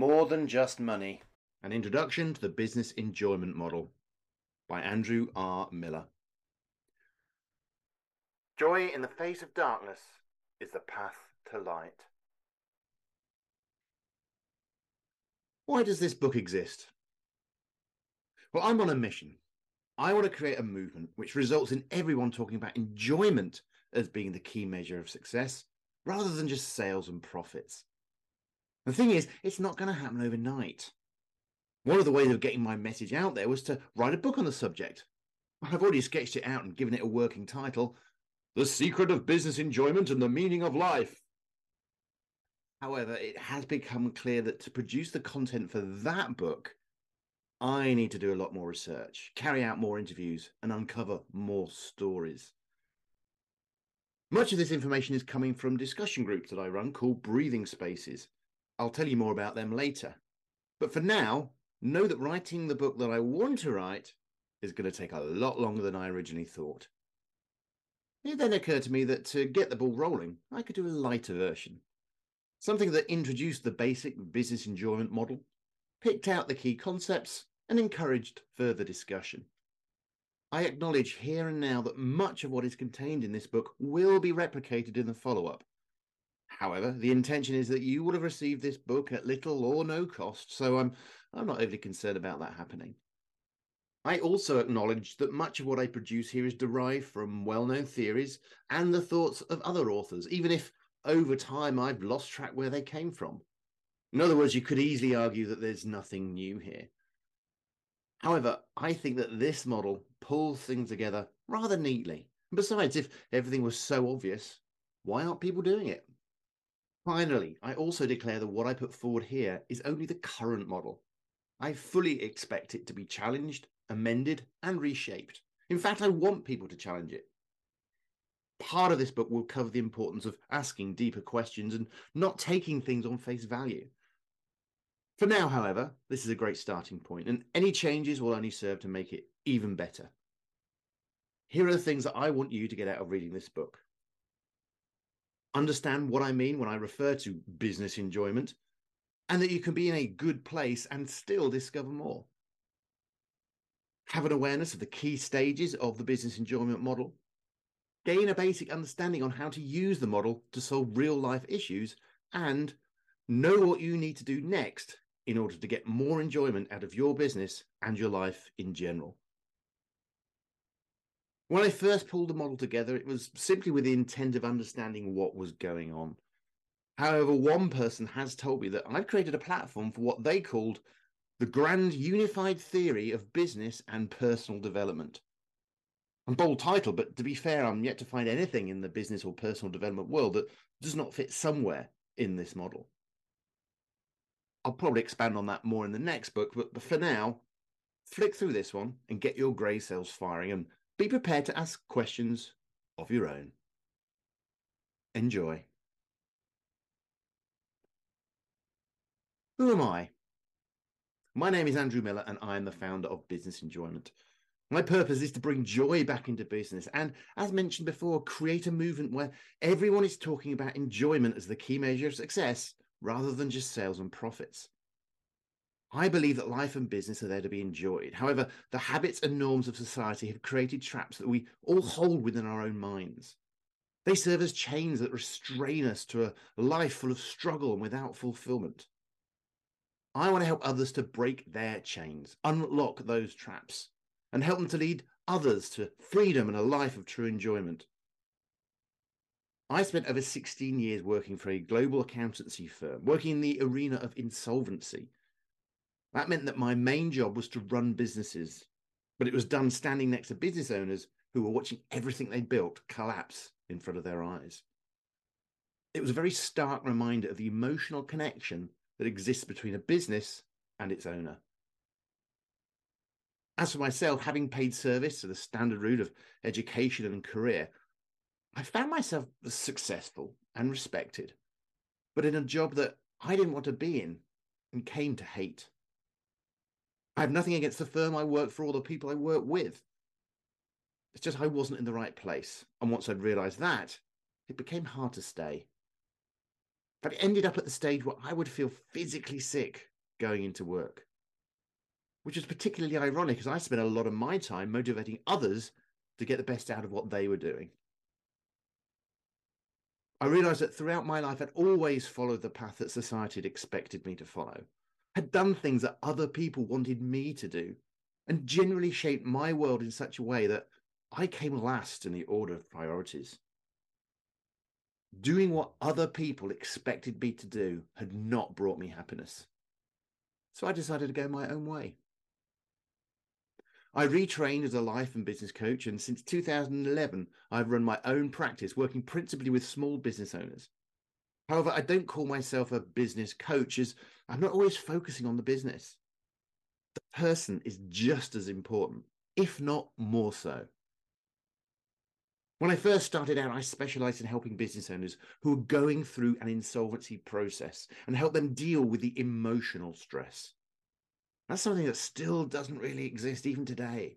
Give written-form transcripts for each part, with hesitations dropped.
More Than Just Money, An Introduction to the Business Enjoyment Model by Andrew R. Miller. Joy in the face of darkness is the path to light. Why does this book exist? Well, I'm on a mission. I want to create a movement which results in everyone talking about enjoyment as being the key measure of success, rather than just sales and profits. The thing is, it's not going to happen overnight. One of the ways of getting my message out there was to write a book on the subject. I've already sketched it out and given it a working title, The Secret of Business Enjoyment and the Meaning of Life. However, it has become clear that to produce the content for that book, I need to do a lot more research, carry out more interviews, and uncover more stories. Much of this information is coming from discussion groups that I run called Breathing Spaces. I'll tell you more about them later. But for now, know that writing the book that I want to write is going to take a lot longer than I originally thought. It then occurred to me that to get the ball rolling, I could do a lighter version. Something that introduced the basic business enjoyment model, picked out the key concepts, and encouraged further discussion. I acknowledge here and now that much of what is contained in this book will be replicated in the follow-up. However, the intention is that you would have received this book at little or no cost, so I'm not overly concerned about that happening. I also acknowledge that much of what I produce here is derived from well-known theories and the thoughts of other authors, even if over time I've lost track where they came from. In other words, you could easily argue that there's nothing new here. However, I think that this model pulls things together rather neatly. Besides, if everything was so obvious, why aren't people doing it? Finally, I also declare that what I put forward here is only the current model. I fully expect it to be challenged, amended, and reshaped. In fact, I want people to challenge it. Part of this book will cover the importance of asking deeper questions and not taking things on face value. For now, however, this is a great starting point, and any changes will only serve to make it even better. Here are the things that I want you to get out of reading this book. Understand what I mean when I refer to business enjoyment, and that you can be in a good place and still discover more. Have an awareness of the key stages of the business enjoyment model. Gain a basic understanding on how to use the model to solve real-life issues, and know what you need to do next in order to get more enjoyment out of your business and your life in general. When I first pulled the model together, it was simply with the intent of understanding what was going on. However, one person has told me that I've created a platform for what they called the grand unified theory of business and personal development. A bold title, but to be fair, I'm yet to find anything in the business or personal development world that does not fit somewhere in this model. I'll probably expand on that more in the next book, but for now, flick through this one and get your grey cells firing and be prepared to ask questions of your own. Enjoy. Who am I? My name is Andrew Miller and I am the founder of Business Enjoyment. My purpose is to bring joy back into business and, as mentioned before, create a movement where everyone is talking about enjoyment as the key measure of success rather than just sales and profits. I believe that life and business are there to be enjoyed. However, the habits and norms of society have created traps that we all hold within our own minds. They serve as chains that restrain us to a life full of struggle and without fulfillment. I want to help others to break their chains, unlock those traps, and help them to lead others to freedom and a life of true enjoyment. I spent over 16 years working for a global accountancy firm, working in the arena of insolvency. That meant that my main job was to run businesses, but it was done standing next to business owners who were watching everything they built collapse in front of their eyes. It was a very stark reminder of the emotional connection that exists between a business and its owner. As for myself, having paid service to the standard route of education and career, I found myself successful and respected, but in a job that I didn't want to be in and came to hate. I have nothing against the firm I work for or the people I work with. It's just I wasn't in the right place, and once I'd realised that, it became hard to stay. But it ended up at the stage where I would feel physically sick going into work, which is particularly ironic as I spent a lot of my time motivating others to get the best out of what they were doing. I realized that throughout my life, I'd always followed the path that society had expected me to follow, had done things that other people wanted me to do, and generally shaped my world in such a way that I came last in the order of priorities. Doing what other people expected me to do had not brought me happiness. So I decided to go my own way. I retrained as a life and business coach, and since 2011, I've run my own practice, working principally with small business owners. However, I don't call myself a business coach, as I'm not always focusing on the business. The person is just as important, if not more so. When I first started out, I specialized in helping business owners who are going through an insolvency process and help them deal with the emotional stress. That's something that still doesn't really exist even today.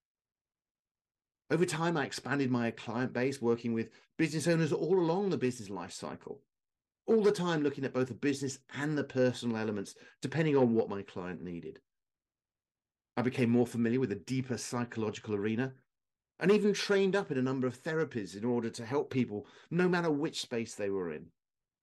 Over time, I expanded my client base, working with business owners all along the business life cycle, all the time looking at both the business and the personal elements, depending on what my client needed. I became more familiar with a deeper psychological arena, and even trained up in a number of therapies in order to help people no matter which space they were in.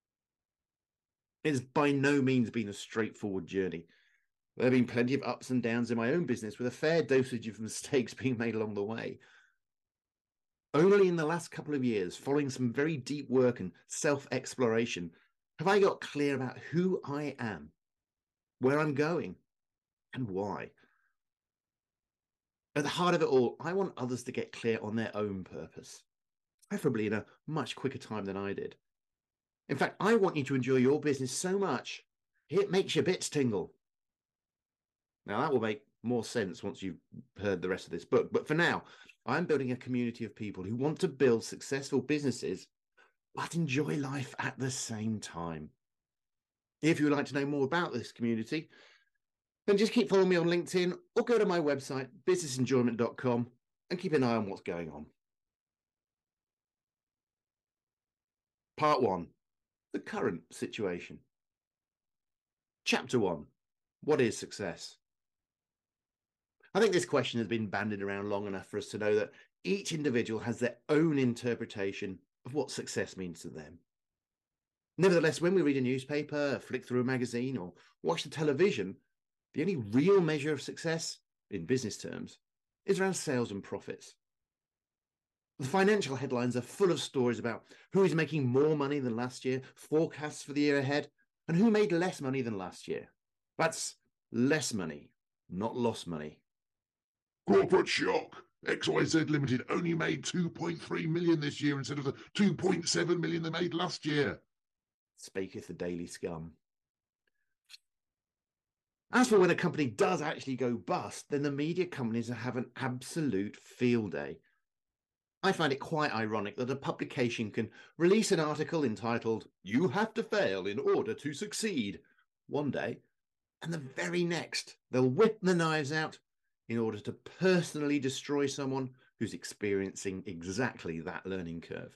It has by no means been a straightforward journey. There have been plenty of ups and downs in my own business, with a fair dosage of mistakes being made along the way. Only in the last couple of years, following some very deep work and self-exploration, have I got clear about who I am, where I'm going, and why. At the heart of it all, I want others to get clear on their own purpose, preferably in a much quicker time than I did. In fact, I want you to enjoy your business so much, it makes your bits tingle. Now, that will make more sense once you've heard the rest of this book. But for now, I'm building a community of people who want to build successful businesses, but enjoy life at the same time. If you would like to know more about this community, then just keep following me on LinkedIn or go to my website, businessenjoyment.com, and keep an eye on what's going on. Part 1, the current situation. Chapter 1, what is success? I think this question has been bandied around long enough for us to know that each individual has their own interpretation of what success means to them. Nevertheless, when we read a newspaper, flick through a magazine, or watch the television, the only real measure of success, in business terms, is around sales and profits. The financial headlines are full of stories about who is making more money than last year, forecasts for the year ahead, and who made less money than last year. That's less money, not lost money. Corporate shock. XYZ Limited only made 2.3 million this year instead of the 2.7 million they made last year. Speaketh the daily scum. As for when a company does actually go bust, then the media companies have an absolute field day. I find it quite ironic that a publication can release an article entitled, "You have to fail in order to succeed," one day, and the very next they'll whip the knives out in order to personally destroy someone who's experiencing exactly that learning curve.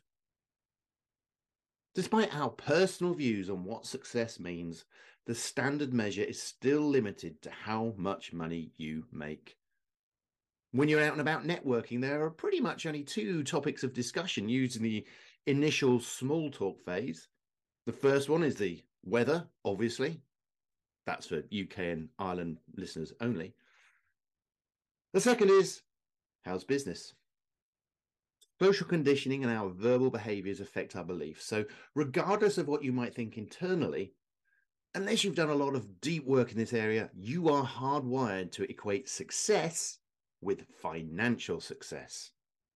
Despite our personal views on what success means, the standard measure is still limited to how much money you make. When you're out and about networking, there are pretty much only two topics of discussion used in the initial small talk phase. The first one is the weather, obviously. That's for UK and Ireland listeners only. The second is, how's business? Social conditioning and our verbal behaviors affect our beliefs. So regardless of what you might think internally, unless you've done a lot of deep work in this area, you are hardwired to equate success with financial success.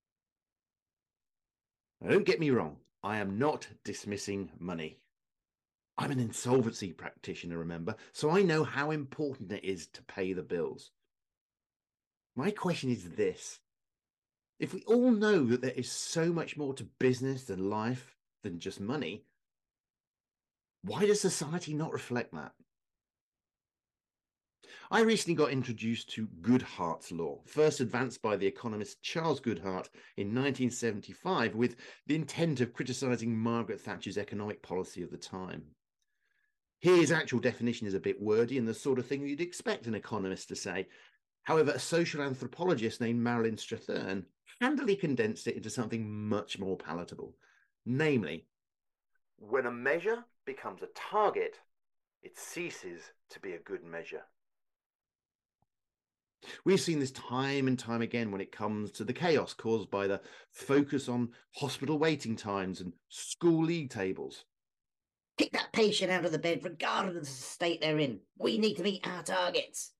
Now, don't get me wrong, I am not dismissing money. I'm an insolvency practitioner, remember, so I know how important it is to pay the bills. My question is this: if we all know that there is so much more to business and life than just money, why does society not reflect that? I recently got introduced to Goodhart's law, first advanced by the economist Charles Goodhart in 1975 with the intent of criticising Margaret Thatcher's economic policy of the time. His actual definition is a bit wordy and the sort of thing you'd expect an economist to say. However, a social anthropologist named Marilyn Strathern handily condensed it into something much more palatable. Namely, when a measure becomes a target, it ceases to be a good measure. We've seen this time and time again when it comes to the chaos caused by the focus on hospital waiting times and school league tables. Kick that patient out of the bed regardless of the state they're in. We need to meet our targets.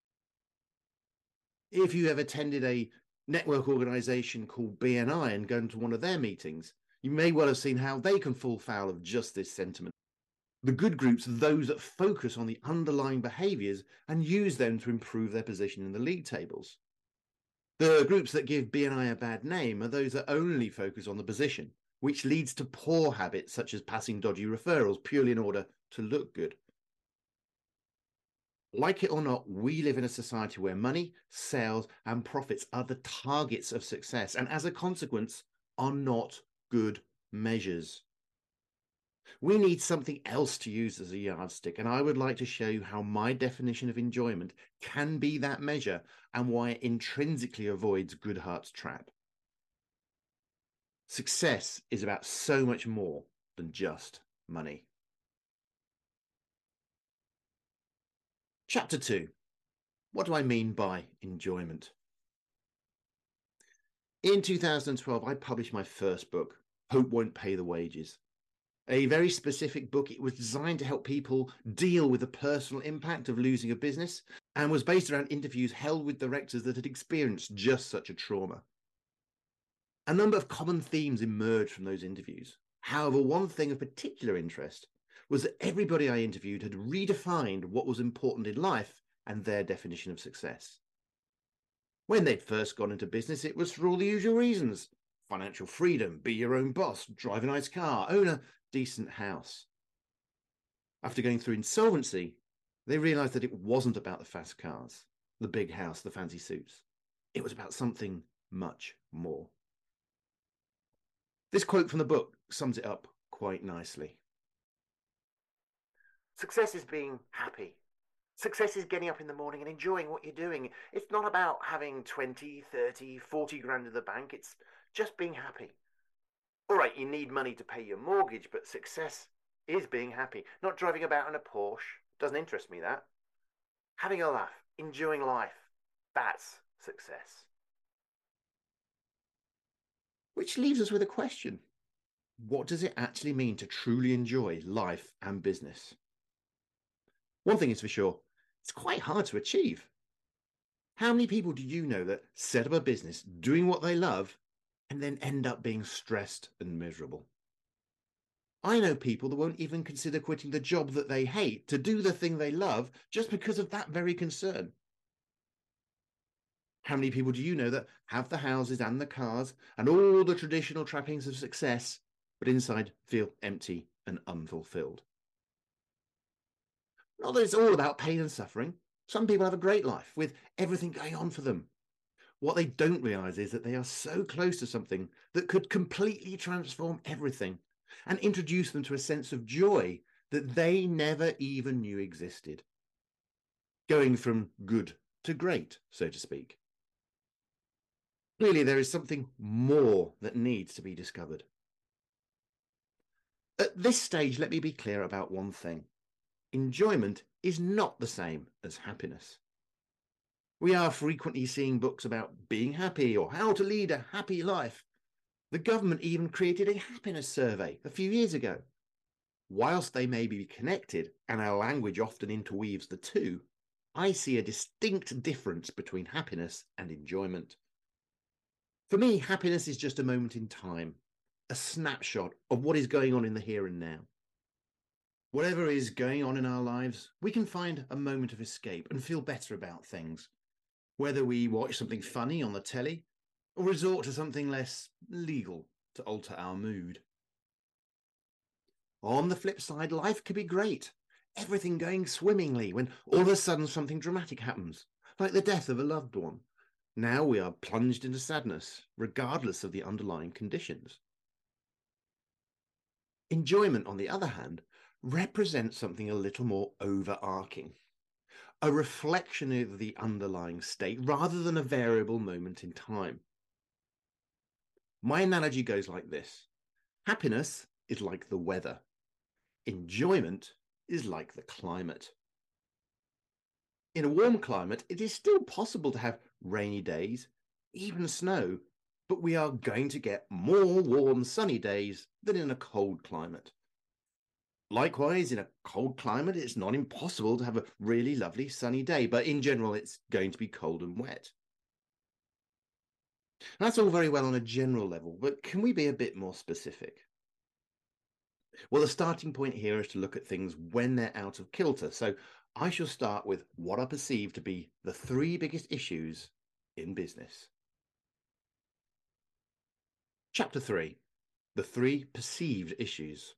If you have attended a network organisation called BNI and gone to one of their meetings, you may well have seen how they can fall foul of just this sentiment. The good groups are those that focus on the underlying behaviours and use them to improve their position in the league tables. The groups that give BNI a bad name are those that only focus on the position, which leads to poor habits such as passing dodgy referrals purely in order to look good. Like it or not, we live in a society where money, sales, and profits are the targets of success, and as a consequence, are not good measures. We need something else to use as a yardstick, and I would like to show you how my definition of enjoyment can be that measure and why it intrinsically avoids Goodhart's trap. Success is about so much more than just money. Chapter 2. What do I mean by enjoyment? In 2012, I published my first book, Hope Won't Pay the Wages. A very specific book. It was designed to help people deal with the personal impact of losing a business and was based around interviews held with directors that had experienced just such a trauma. A number of common themes emerged from those interviews. However, one thing of particular interest was that everybody I interviewed had redefined what was important in life and their definition of success. When they'd first gone into business, it was for all the usual reasons: financial freedom, be your own boss, drive a nice car, own a decent house. After going through insolvency, they realized that it wasn't about the fast cars, the big house, the fancy suits. It was about something much more. This quote from the book sums it up quite nicely. Success is being happy. Success is getting up in the morning and enjoying what you're doing. It's not about having 20, 30, 40 grand in the bank. It's just being happy. All right, you need money to pay your mortgage, but success is being happy. Not driving about in a Porsche. Doesn't interest me, that. Having a laugh, enjoying life. That's success. Which leaves us with a question. What does it actually mean to truly enjoy life and business? One thing is for sure, it's quite hard to achieve. How many people do you know that set up a business doing what they love and then end up being stressed and miserable? I know people that won't even consider quitting the job that they hate to do the thing they love just because of that very concern. How many people do you know that have the houses and the cars and all the traditional trappings of success, but inside feel empty and unfulfilled? Not that it's all about pain and suffering. Some people have a great life with everything going on for them. What they don't realise is that they are so close to something that could completely transform everything and introduce them to a sense of joy that they never even knew existed. Going from good to great, so to speak. Clearly, there is something more that needs to be discovered. At this stage, let me be clear about one thing. Enjoyment is not the same as happiness. We are frequently seeing books about being happy or how to lead a happy life. The government even created a happiness survey a few years ago. Whilst they may be connected, and our language often interweaves the two, I see a distinct difference between happiness and enjoyment. For me, happiness is just a moment in time, a snapshot of what is going on in the here and now. Whatever is going on in our lives, we can find a moment of escape and feel better about things. Whether we watch something funny on the telly or resort to something less legal to alter our mood. On the flip side, life could be great. Everything going swimmingly when all of a sudden something dramatic happens, like the death of a loved one. Now we are plunged into sadness, regardless of the underlying conditions. Enjoyment, on the other hand, represent something a little more overarching, a reflection of the underlying state rather than a variable moment in time. My analogy goes like this. Happiness is like the weather. Enjoyment is like the climate. In a warm climate, it is still possible to have rainy days, even snow, but we are going to get more warm, sunny days than in a cold climate. Likewise, in a cold climate, it's not impossible to have a really lovely sunny day, but in general, it's going to be cold and wet. And that's all very well on a general level, but can we be a bit more specific? Well, the starting point here is to look at things when they're out of kilter. So I shall start with what I perceive to be the three biggest issues in business. Chapter 3, the three perceived issues.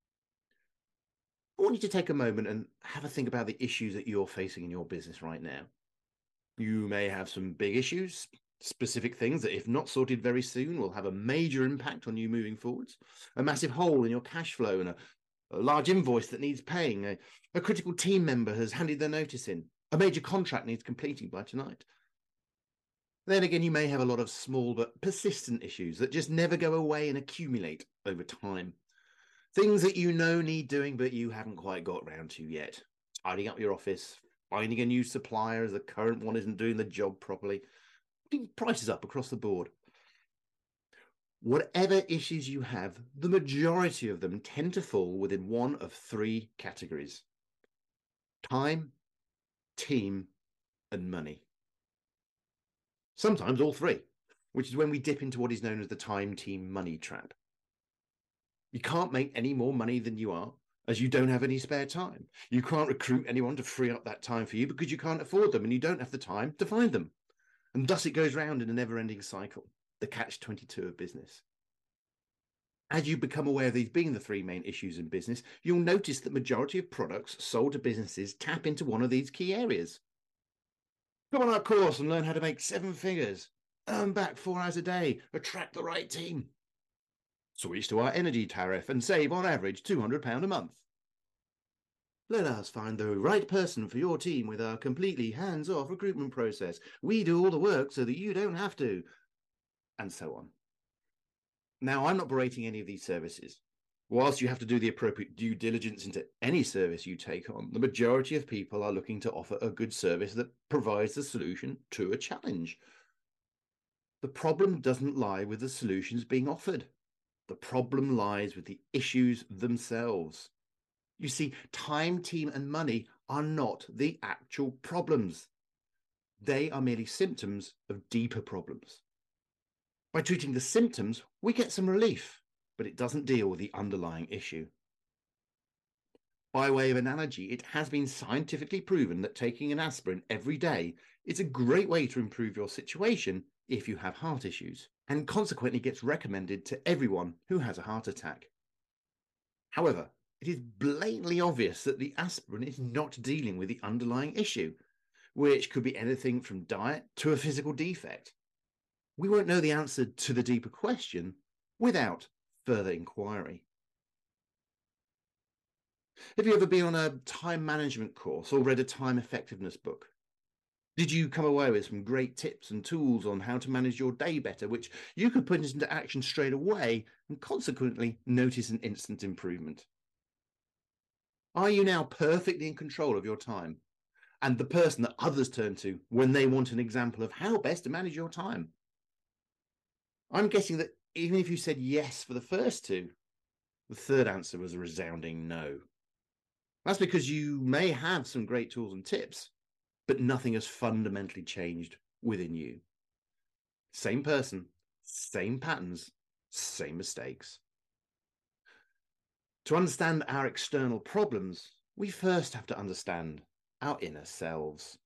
I want you to take a moment and have a think about the issues that you're facing in your business right now. You may have some big issues, specific things that, if not sorted very soon, will have a major impact on you moving forwards. A massive hole in your cash flow and a large invoice that needs paying. A critical team member has handed their notice in. A major contract needs completing by tonight. Then again, you may have a lot of small but persistent issues that just never go away and accumulate over time. Things that you know need doing, but you haven't quite got round to yet. Tidying up your office, finding a new supplier as the current one isn't doing the job properly, putting prices up across the board. Whatever issues you have, the majority of them tend to fall within one of three categories: time, team, and money. Sometimes all three, which is when we dip into what is known as the time, team, money trap. You can't make any more money than you are, as you don't have any spare time. You can't recruit anyone to free up that time for you because you can't afford them and you don't have the time to find them. And thus it goes round in a never-ending cycle, the catch-22 of business. As you become aware of these being the three main issues in business, you'll notice that the majority of products sold to businesses tap into one of these key areas. Come on our course and learn how to make 7 figures, earn back 4 hours a day, attract the right team. Switch to our energy tariff and save on average £200 a month. Let us find the right person for your team with our completely hands-off recruitment process. We do all the work so that you don't have to. And so on. Now, I'm not berating any of these services. Whilst you have to do the appropriate due diligence into any service you take on, the majority of people are looking to offer a good service that provides the solution to a challenge. The problem doesn't lie with the solutions being offered. The problem lies with the issues themselves. You see, time, team, and money are not the actual problems. They are merely symptoms of deeper problems. By treating the symptoms, we get some relief, but it doesn't deal with the underlying issue. By way of analogy, it has been scientifically proven that taking an aspirin every day is a great way to improve your situation if you have heart issues, and consequently gets recommended to everyone who has a heart attack. However, it is blatantly obvious that the aspirin is not dealing with the underlying issue, which could be anything from diet to a physical defect. We won't know the answer to the deeper question without further inquiry. Have you ever been on a time management course or read a time effectiveness book? Did you come away with some great tips and tools on how to manage your day better, which you could put into action straight away and consequently notice an instant improvement? Are you now perfectly in control of your time and the person that others turn to when they want an example of how best to manage your time? I'm guessing that even if you said yes for the first two, the third answer was a resounding no. That's because you may have some great tools and tips, but nothing has fundamentally changed within you. Same person, same patterns, same mistakes. To understand our external problems, we first have to understand our inner selves.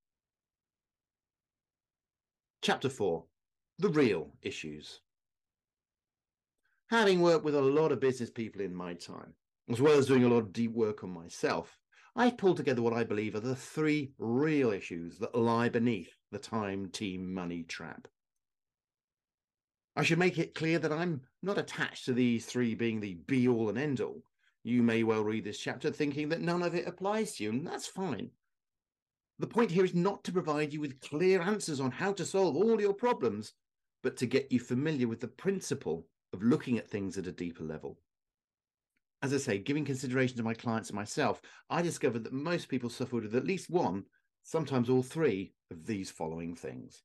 Chapter 4, the real issues. Having worked with a lot of business people in my time, as well as doing a lot of deep work on myself, I've pulled together what I believe are the 3 real issues that lie beneath the time, team, money trap. I should make it clear that I'm not attached to these 3 being the be-all and end-all. You may well read this chapter thinking that none of it applies to you, and that's fine. The point here is not to provide you with clear answers on how to solve all your problems, but to get you familiar with the principle of looking at things at a deeper level. As I say, giving consideration to my clients and myself, I discovered that most people suffered with at least one, sometimes all three, of these following things.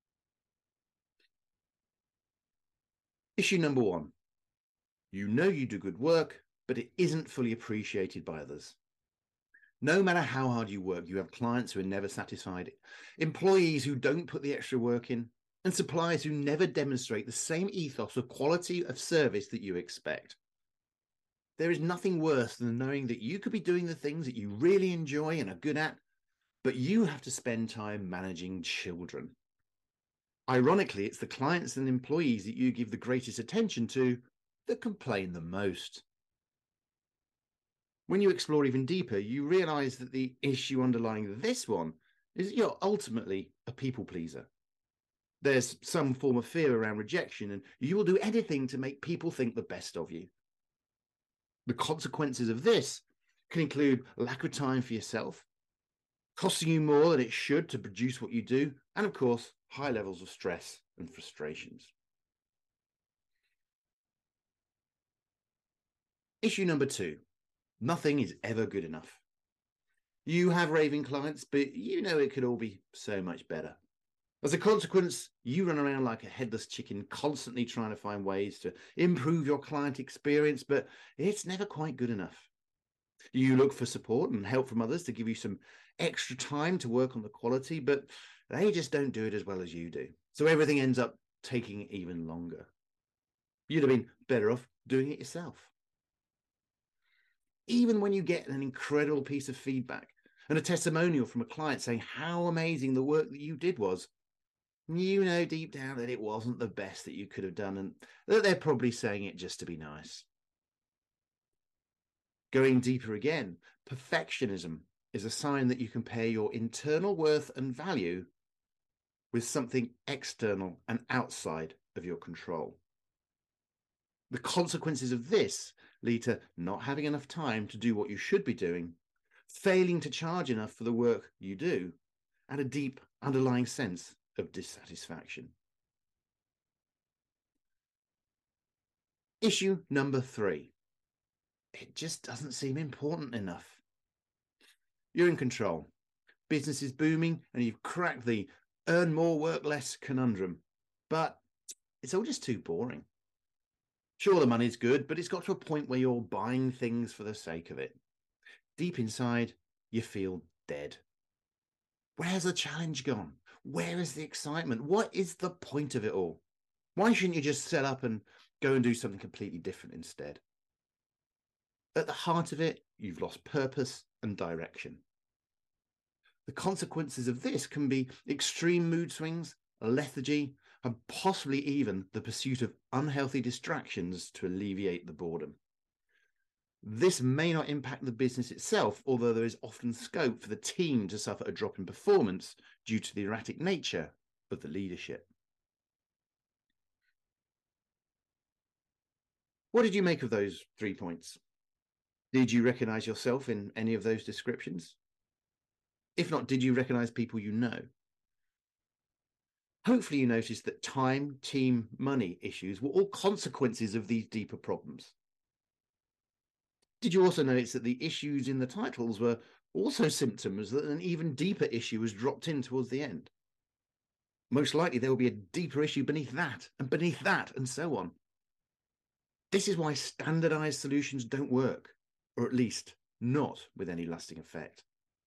Issue number one. You know you do good work, but it isn't fully appreciated by others. No matter how hard you work, you have clients who are never satisfied, employees who don't put the extra work in, and suppliers who never demonstrate the same ethos or quality of service that you expect. There is nothing worse than knowing that you could be doing the things that you really enjoy and are good at, but you have to spend time managing children. Ironically, it's the clients and employees that you give the greatest attention to that complain the most. When you explore even deeper, you realize that the issue underlying this one is that you're ultimately a people pleaser. There's some form of fear around rejection, and you will do anything to make people think the best of you. The consequences of this can include lack of time for yourself, costing you more than it should to produce what you do, and of course, high levels of stress and frustrations. Issue number two. Nothing is ever good enough. You have raving clients, but you know it could all be so much better. As a consequence, you run around like a headless chicken, constantly trying to find ways to improve your client experience, but it's never quite good enough. You look for support and help from others to give you some extra time to work on the quality, but they just don't do it as well as you do. So everything ends up taking even longer. You'd have been better off doing it yourself. Even when you get an incredible piece of feedback and a testimonial from a client saying how amazing the work that you did was, you know deep down that it wasn't the best that you could have done and that they're probably saying it just to be nice. Going deeper again, perfectionism is a sign that you compare your internal worth and value with something external and outside of your control. The consequences of this lead to not having enough time to do what you should be doing, failing to charge enough for the work you do, and a deep underlying sense of dissatisfaction. Issue number three. It just doesn't seem important enough. You're in control. Business is booming and you've cracked the earn more, work less conundrum, but it's all just too boring. Sure, the money's good, but it's got to a point where you're buying things for the sake of it. Deep inside, you feel dead. Where's the challenge gone? Where is the excitement? What is the point of it all? Why shouldn't you just set up and go and do something completely different instead? At the heart of it, you've lost purpose and direction. The consequences of this can be extreme mood swings, lethargy, and possibly even the pursuit of unhealthy distractions to alleviate the boredom. This may not impact the business itself, although there is often scope for the team to suffer a drop in performance due to the erratic nature of the leadership. What did you make of those 3 points? Did you recognize yourself in any of those descriptions? If not, did you recognize people you know? Hopefully you noticed that time, team, money issues were all consequences of these deeper problems. Did you also notice that the issues in the titles were also symptoms that an even deeper issue was dropped in towards the end? Most likely there will be a deeper issue beneath that, and so on. This is why standardized solutions don't work, or at least not with any lasting effect.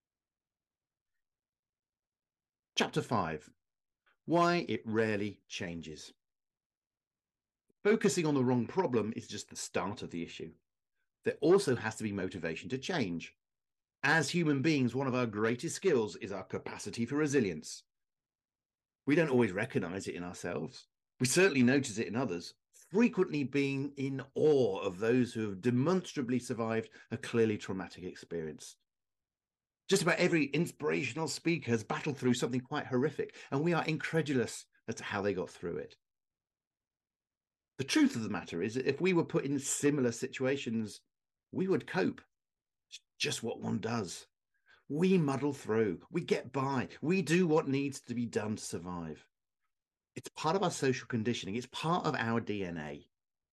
Chapter 5. Why it rarely changes. Focusing on the wrong problem is just the start of the issue. There also has to be motivation to change. As human beings, one of our greatest skills is our capacity for resilience. We don't always recognize it in ourselves. We certainly notice it in others, frequently being in awe of those who have demonstrably survived a clearly traumatic experience. Just about every inspirational speaker has battled through something quite horrific, and we are incredulous as to how they got through it. The truth of the matter is that if we were put in similar situations, we would cope. It's just what one does. We muddle through, we get by, we do what needs to be done to survive. It's part of our social conditioning, it's part of our DNA.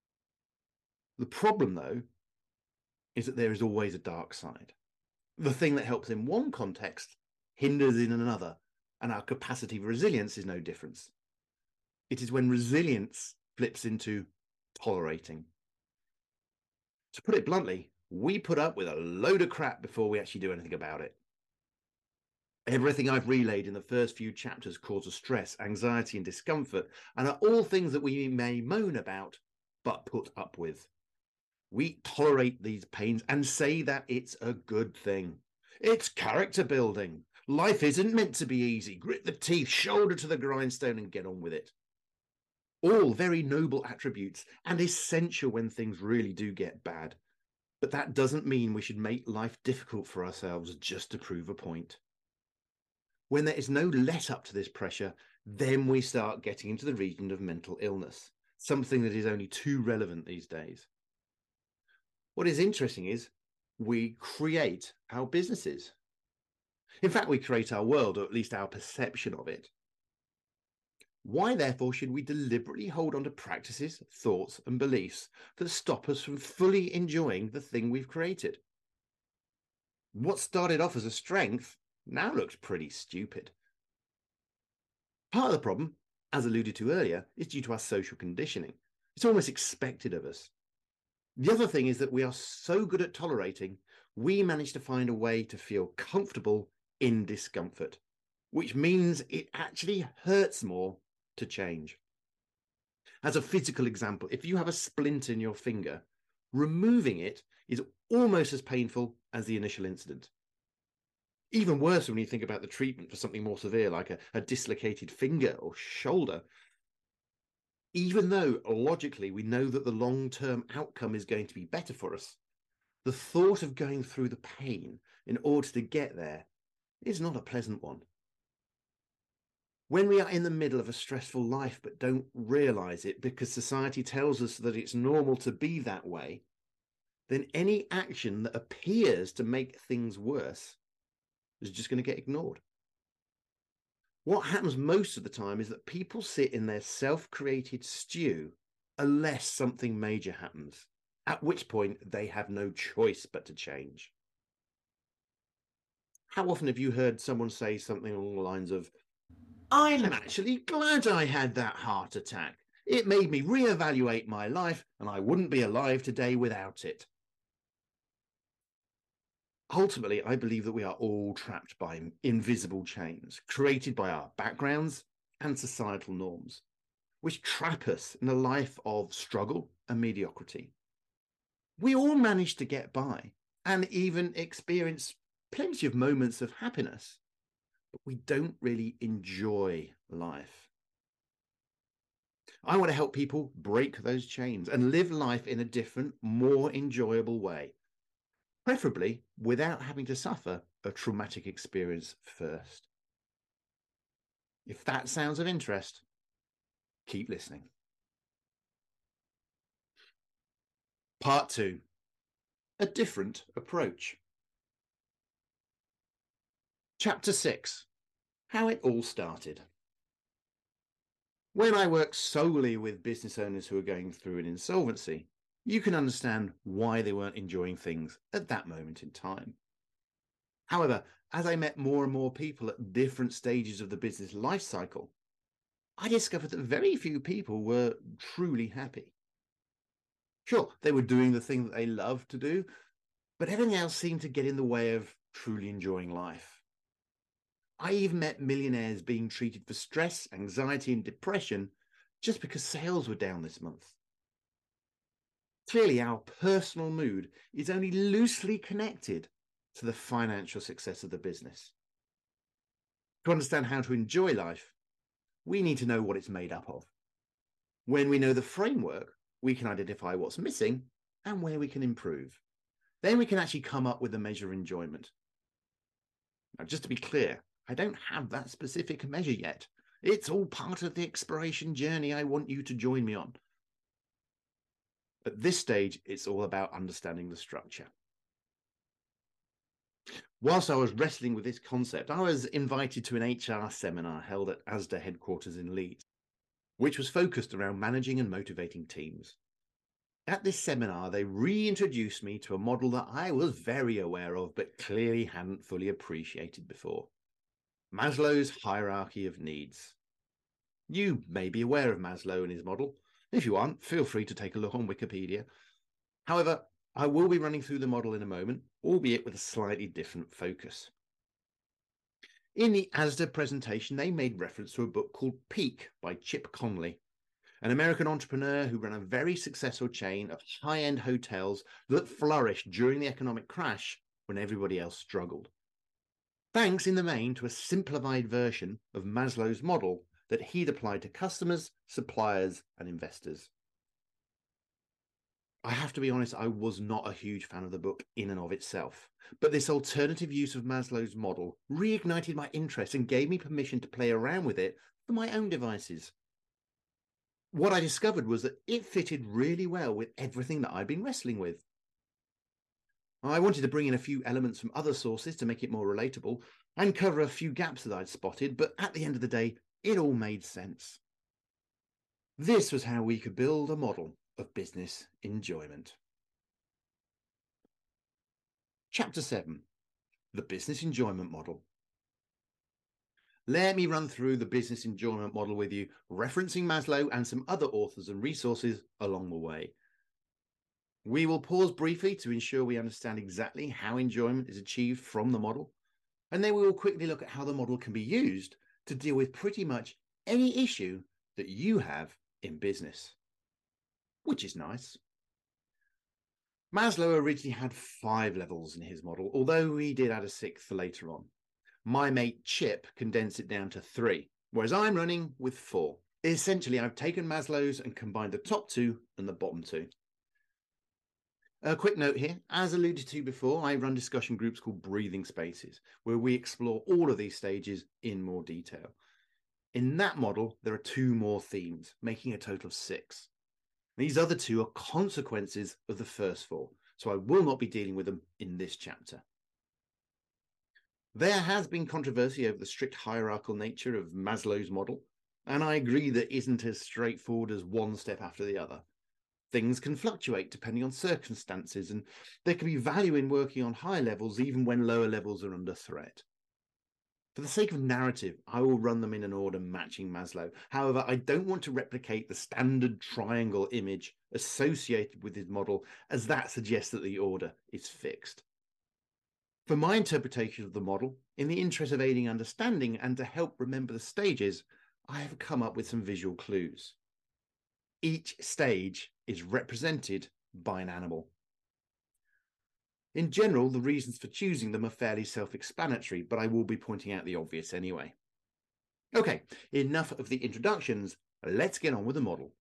The problem, though, is that there is always a dark side. The thing that helps in one context hinders in another, and our capacity for resilience is no different. It is when resilience flips into tolerating. To put it bluntly, we put up with a load of crap before we actually do anything about it. Everything I've relayed in the first few chapters causes stress, anxiety, and discomfort, and are all things that we may moan about, but put up with. We tolerate these pains and say that it's a good thing. It's character building. Life isn't meant to be easy. Grit the teeth, shoulder to the grindstone, and get on with it. All very noble attributes and essential when things really do get bad. But that doesn't mean we should make life difficult for ourselves just to prove a point. When there is no let up to this pressure, then we start getting into the region of mental illness, something that is only too relevant these days. What is interesting is we create our businesses. In fact, we create our world, or at least our perception of it. Why, therefore, should we deliberately hold on to practices, thoughts, and beliefs that stop us from fully enjoying the thing we've created? What started off as a strength now looks pretty stupid. Part of the problem, as alluded to earlier, is due to our social conditioning. It's almost expected of us. The other thing is that we are so good at tolerating, we manage to find a way to feel comfortable in discomfort, which means it actually hurts more to change. As a physical example, if you have a splint in your finger, removing it is almost as painful as the initial incident. Even worse when you think about the treatment for something more severe, like a dislocated finger or shoulder. Even though logically we know that the long-term outcome is going to be better for us, the thought of going through the pain in order to get there is not a pleasant one. When we are in the middle of a stressful life but don't realize it because society tells us that it's normal to be that way, then any action that appears to make things worse is just going to get ignored. What happens most of the time is that people sit in their self-created stew unless something major happens, at which point they have no choice but to change. How often have you heard someone say something along the lines of, "I'm actually glad I had that heart attack. It made me reevaluate my life, and I wouldn't be alive today without it." Ultimately, I believe that we are all trapped by invisible chains created by our backgrounds and societal norms, which trap us in a life of struggle and mediocrity. We all manage to get by and even experience plenty of moments of happiness, but we don't really enjoy life. I want to help people break those chains and live life in a different, more enjoyable way, preferably without having to suffer a traumatic experience first. If that sounds of interest, keep listening. Part 2, a different approach. Chapter 6, how it all started. When I work solely with business owners who are going through an insolvency, you can understand why they weren't enjoying things at that moment in time. However, as I met more and more people at different stages of the business life cycle, I discovered that very few people were truly happy. Sure, they were doing the thing that they loved to do, but everything else seemed to get in the way of truly enjoying life. I even met millionaires being treated for stress, anxiety, and depression just because sales were down this month. Clearly, our personal mood is only loosely connected to the financial success of the business. To understand how to enjoy life, we need to know what it's made up of. When we know the framework, we can identify what's missing and where we can improve. Then we can actually come up with a measure of enjoyment. Now, just to be clear, I don't have that specific measure yet. It's all part of the exploration journey I want you to join me on. At this stage, it's all about understanding the structure. Whilst I was wrestling with this concept, I was invited to an HR seminar held at Asda headquarters in Leeds, which was focused around managing and motivating teams. At this seminar, they reintroduced me to a model that I was very aware of, but clearly hadn't fully appreciated before. Maslow's hierarchy of needs. You may be aware of Maslow and his model. If you aren't, feel free to take a look on Wikipedia. However, I will be running through the model in a moment, albeit with a slightly different focus. In the Asda presentation, they made reference to a book called Peak by Chip Conley, an American entrepreneur who ran a very successful chain of high-end hotels that flourished during the economic crash when everybody else struggled. Thanks in the main to a simplified version of Maslow's model that he'd applied to customers, suppliers, and investors. I have to be honest, I was not a huge fan of the book in and of itself, but this alternative use of Maslow's model reignited my interest and gave me permission to play around with it for my own devices. What I discovered was that it fitted really well with everything that I'd been wrestling with. I wanted to bring in a few elements from other sources to make it more relatable and cover a few gaps that I'd spotted, but at the end of the day, it all made sense. This was how we could build a model of business enjoyment. Chapter 7, the business enjoyment model. Let me run through the business enjoyment model with you, referencing Maslow and some other authors and resources along the way. We will pause briefly to ensure we understand exactly how enjoyment is achieved from the model, and then we will quickly look at how the model can be used to deal with pretty much any issue that you have in business, which is nice. Maslow originally had 5 levels in his model, although he did add a 6th for later on. My mate Chip condensed it down to 3, whereas I'm running with 4. Essentially, I've taken Maslow's and combined the top 2 and the bottom 2. A quick note here, as alluded to before, I run discussion groups called Breathing Spaces, where we explore all of these stages in more detail. In that model, there are 2 more themes, making a total of 6. These other 2 are consequences of the first 4, so I will not be dealing with them in this chapter. There has been controversy over the strict hierarchical nature of Maslow's model, and I agree that isn't as straightforward as one step after the other. Things can fluctuate depending on circumstances, and there can be value in working on high levels even when lower levels are under threat. For the sake of narrative, I will run them in an order matching Maslow. However, I don't want to replicate the standard triangle image associated with his model, as that suggests that the order is fixed. For my interpretation of the model, in the interest of aiding understanding and to help remember the stages, I have come up with some visual clues. Each stage is represented by an animal. In general, the reasons for choosing them are fairly self-explanatory, but I will be pointing out the obvious anyway. Okay, enough of the introductions. Let's get on with the model.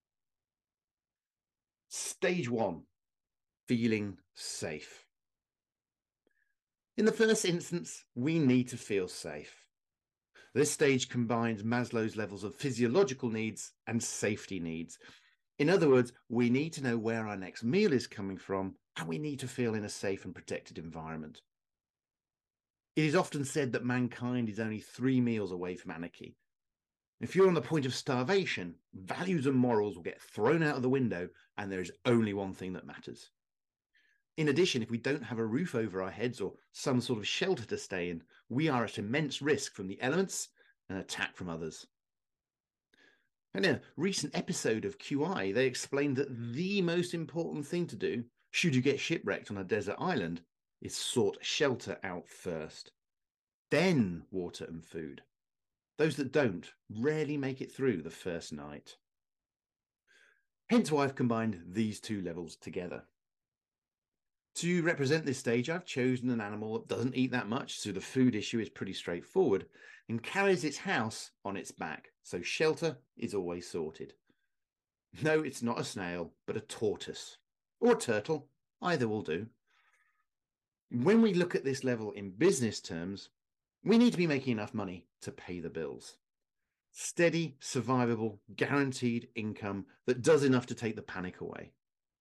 Stage 1, feeling safe. In the first instance, we need to feel safe. This stage combines Maslow's levels of physiological needs and safety needs. In other words, we need to know where our next meal is coming from, and we need to feel in a safe and protected environment. It is often said that mankind is only 3 meals away from anarchy. If you're on the point of starvation, values and morals will get thrown out of the window, and there is only one thing that matters. In addition, if we don't have a roof over our heads or some sort of shelter to stay in, we are at immense risk from the elements and attack from others. In a recent episode of QI, they explained that the most important thing to do, should you get shipwrecked on a desert island, is sort shelter out first, then water and food. Those that don't rarely make it through the first night. Hence why I've combined these 2 levels together. To represent this stage, I've chosen an animal that doesn't eat that much, so the food issue is pretty straightforward, and carries its house on its back, so shelter is always sorted. No, it's not a snail, but a tortoise. Or a turtle, either will do. When we look at this level in business terms, we need to be making enough money to pay the bills. Steady, survivable, guaranteed income that does enough to take the panic away.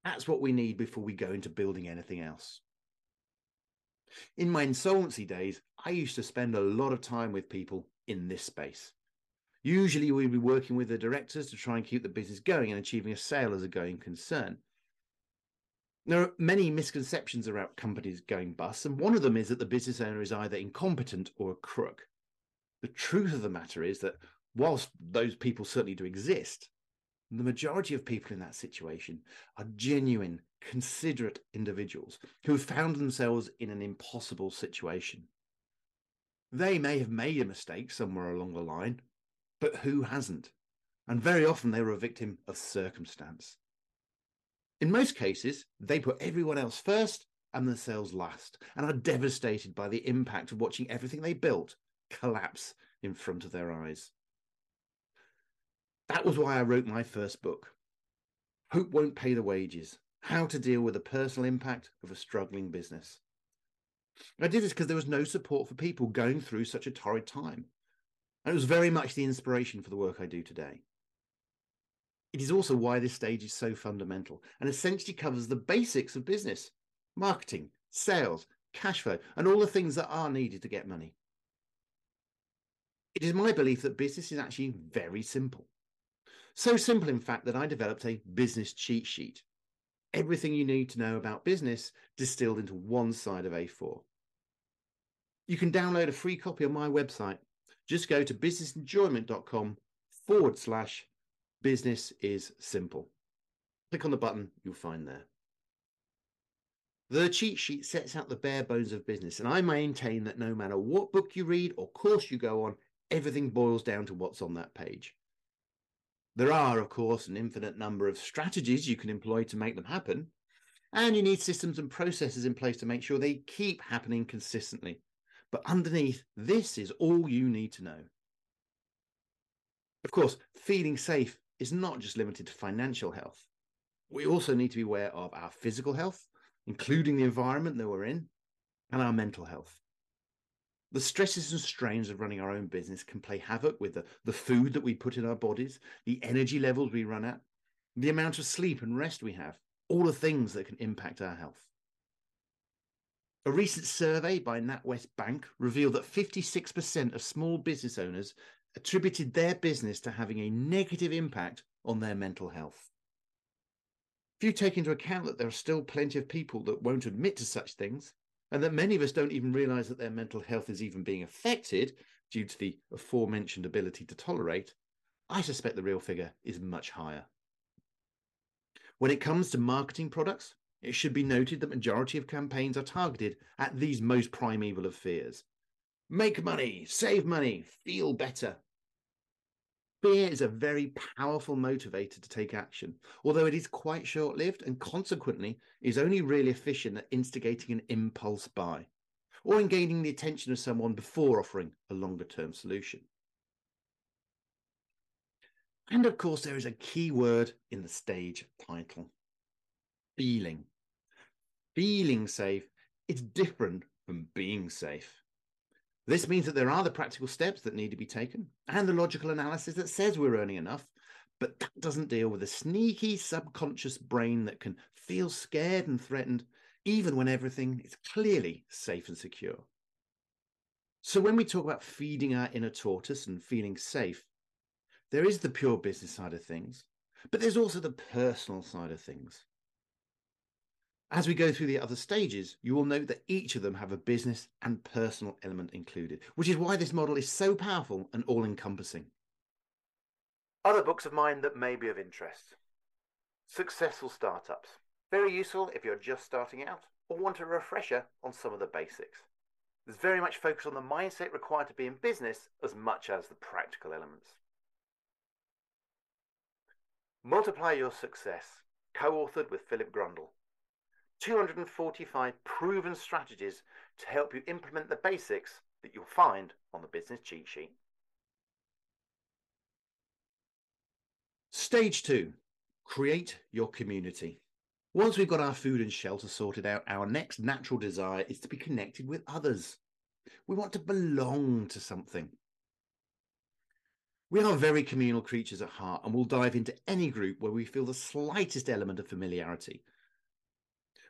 That's what we need before we go into building anything else. In my insolvency days, I used to spend a lot of time with people in this space. Usually we'd be working with the directors to try and keep the business going and achieving a sale as a going concern. There are many misconceptions about companies going bust, and one of them is that the business owner is either incompetent or a crook. The truth of the matter is that whilst those people certainly do exist, the majority of people in that situation are genuine, considerate individuals who have found themselves in an impossible situation. They may have made a mistake somewhere along the line, but who hasn't? And very often they were a victim of circumstance. In most cases, they put everyone else first and themselves last, and are devastated by the impact of watching everything they built collapse in front of their eyes. That was why I wrote my first book, Hope Won't Pay the Wages: How to Deal with the Personal Impact of a Struggling Business. I did this because there was no support for people going through such a torrid time, and it was very much the inspiration for the work I do today. It is also why this stage is so fundamental and essentially covers the basics of business: marketing, sales, cash flow, and all the things that are needed to get money. It is my belief that business is actually very simple. So simple, in fact, that I developed a business cheat sheet. Everything you need to know about business distilled into one side of A4. You can download a free copy on my website. Just go to businessenjoyment.com/business is simple. Click on the button you'll find there. The cheat sheet sets out the bare bones of business, and I maintain that no matter what book you read or course you go on, everything boils down to what's on that page. There are, of course, an infinite number of strategies you can employ to make them happen, and you need systems and processes in place to make sure they keep happening consistently. But underneath, this is all you need to know. Of course, feeling safe is not just limited to financial health. We also need to be aware of our physical health, including the environment that we're in, and our mental health. The stresses and strains of running our own business can play havoc with the food that we put in our bodies, the energy levels we run at, the amount of sleep and rest we have, all the things that can impact our health. A recent survey by NatWest Bank revealed that 56% of small business owners attributed their business to having a negative impact on their mental health. If you take into account that there are still plenty of people that won't admit to such things, and that many of us don't even realise that their mental health is even being affected due to the aforementioned ability to tolerate, I suspect the real figure is much higher. When it comes to marketing products, it should be noted that the majority of campaigns are targeted at these most primeval of fears. Make money, save money, feel better. Fear is a very powerful motivator to take action, although it is quite short-lived and consequently is only really efficient at instigating an impulse buy or in gaining the attention of someone before offering a longer-term solution. And of course, there is a key word in the stage title: feeling. Feeling safe is different from being safe. This means that there are the practical steps that need to be taken and the logical analysis that says we're earning enough, but that doesn't deal with the sneaky subconscious brain that can feel scared and threatened even when everything is clearly safe and secure. So when we talk about feeding our inner tortoise and feeling safe, there is the pure business side of things, but there's also the personal side of things. As we go through the other stages, you will note that each of them have a business and personal element included, which is why this model is so powerful and all-encompassing. Other books of mine that may be of interest: Successful Startups. Very useful if you're just starting out or want a refresher on some of the basics. There's very much focus on the mindset required to be in business as much as the practical elements. Multiply Your Success, co-authored with Philip Grundle. 245 proven strategies to help you implement the basics that you'll find on the business cheat sheet. Stage 2, create your community. Once we've got our food and shelter sorted out, our next natural desire is to be connected with others. We want to belong to something. We are very communal creatures at heart, and we'll dive into any group where we feel the slightest element of familiarity,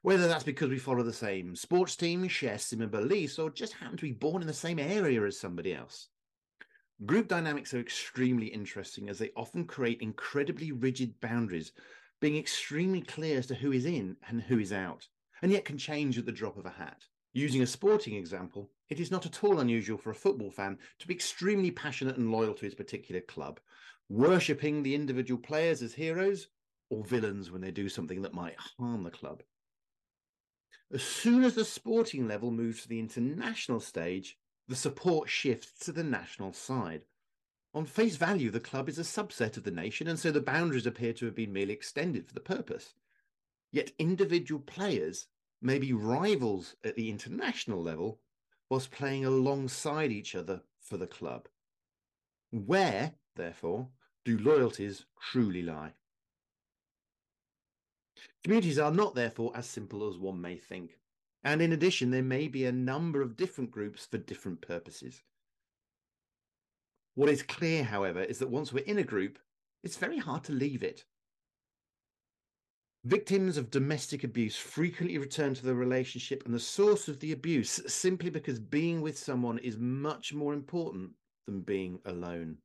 Whether that's because we follow the same sports team, share similar beliefs, or just happen to be born in the same area as somebody else. Group dynamics are extremely interesting as they often create incredibly rigid boundaries, being extremely clear as to who is in and who is out, and yet can change at the drop of a hat. Using a sporting example, it is not at all unusual for a football fan to be extremely passionate and loyal to his particular club, worshipping the individual players as heroes or villains when they do something that might harm the club. As soon as the sporting level moves to the international stage, the support shifts to the national side. On face value, the club is a subset of the nation, and so the boundaries appear to have been merely extended for the purpose. Yet individual players may be rivals at the international level whilst playing alongside each other for the club. Where, therefore, do loyalties truly lie? Communities are not, therefore, as simple as one may think. And in addition, there may be a number of different groups for different purposes. What is clear, however, is that once we're in a group, it's very hard to leave it. Victims of domestic abuse frequently return to the relationship and the source of the abuse simply because being with someone is much more important than being alone.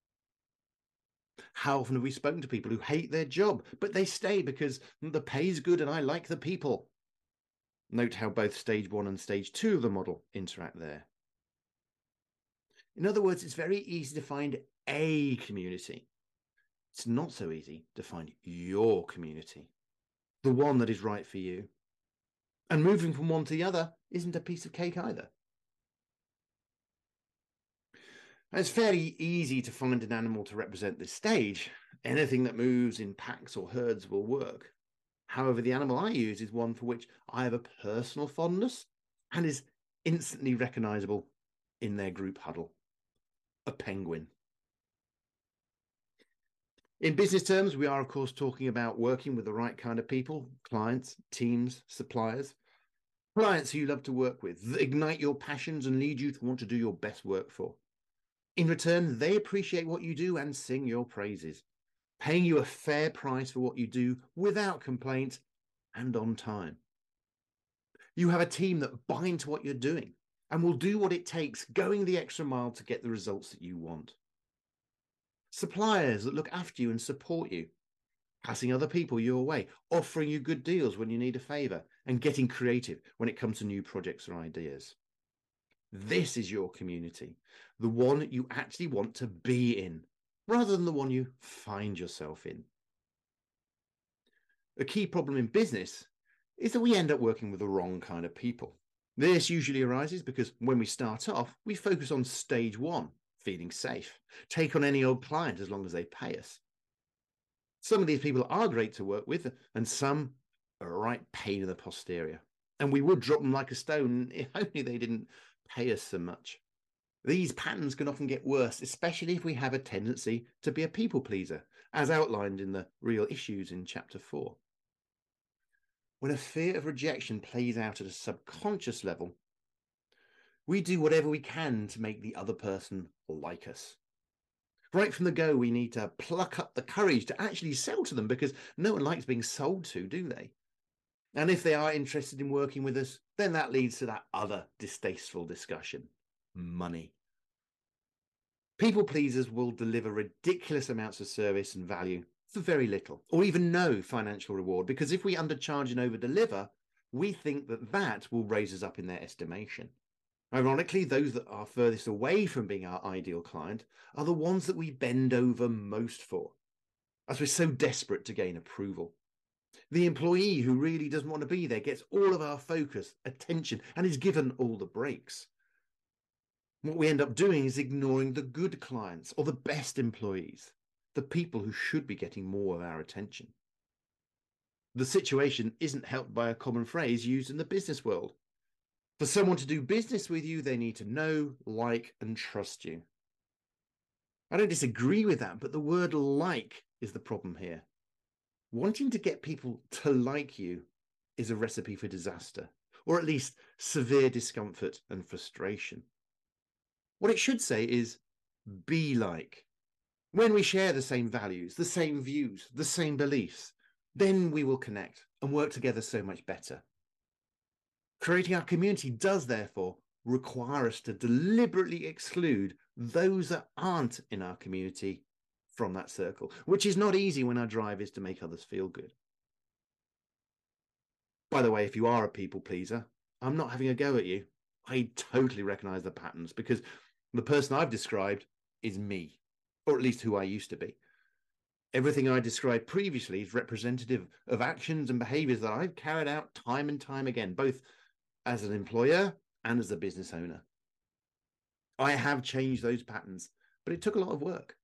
How often have we spoken to people who hate their job, but they stay because the pay's good and I like the people? Note how both stage 1 and stage 2 of the model interact there. In other words, it's very easy to find a community. It's not so easy to find your community, the one that is right for you. And moving from one to the other isn't a piece of cake either. It's fairly easy to find an animal to represent this stage. Anything that moves in packs or herds will work. However, the animal I use is one for which I have a personal fondness and is instantly recognizable in their group huddle. A penguin. In business terms, we are, of course, talking about working with the right kind of people, clients, teams, suppliers, clients who you love to work with, that ignite your passions and lead you to want to do your best work for. In return, they appreciate what you do and sing your praises, paying you a fair price for what you do without complaint and on time. You have a team that bind to what you're doing and will do what it takes, going the extra mile to get the results that you want. Suppliers that look after you and support you, passing other people your way, offering you good deals when you need a favour, and getting creative when it comes to new projects or ideas. This is your community, the one you actually want to be in, rather than the one you find yourself in. A key problem in business is that we end up working with the wrong kind of people. This usually arises because when we start off, we focus on stage 1, feeling safe, take on any old client as long as they pay us. Some of these people are great to work with, and some are a right pain in the posterior. And we would drop them like a stone if only they didn't pay us so much. These patterns can often get worse, especially if we have a tendency to be a people pleaser, as outlined in the real issues in chapter 4. When a fear of rejection plays out at a subconscious level, we do whatever we can to make the other person like us. Right from the go, we need to pluck up the courage to actually sell to them because no one likes being sold to, do they? And if they are interested in working with us, then that leads to that other distasteful discussion, money. People pleasers will deliver ridiculous amounts of service and value for very little, or even no financial reward, because if we undercharge and overdeliver, we think that that will raise us up in their estimation. Ironically, those that are furthest away from being our ideal client are the ones that we bend over most for, as we're so desperate to gain approval. The employee who really doesn't want to be there gets all of our focus, attention, and is given all the breaks. What we end up doing is ignoring the good clients or the best employees, the people who should be getting more of our attention. The situation isn't helped by a common phrase used in the business world. For someone to do business with you, they need to know, like, and trust you. I don't disagree with that, but the word like is the problem here. Wanting to get people to like you is a recipe for disaster, or at least severe discomfort and frustration. What it should say is, be like. When we share the same values, the same views, the same beliefs, then we will connect and work together so much better. Creating our community does, therefore, require us to deliberately exclude those that aren't in our community from that circle, which is not easy when our drive is to make others feel good. By the way, if you are a people pleaser, I'm not having a go at you. I totally recognize the patterns because the person I've described is me, or at least who I used to be. Everything I described previously is representative of actions and behaviors that I've carried out time and time again, both as an employer and as a business owner. I have changed those patterns, but it took a lot of work.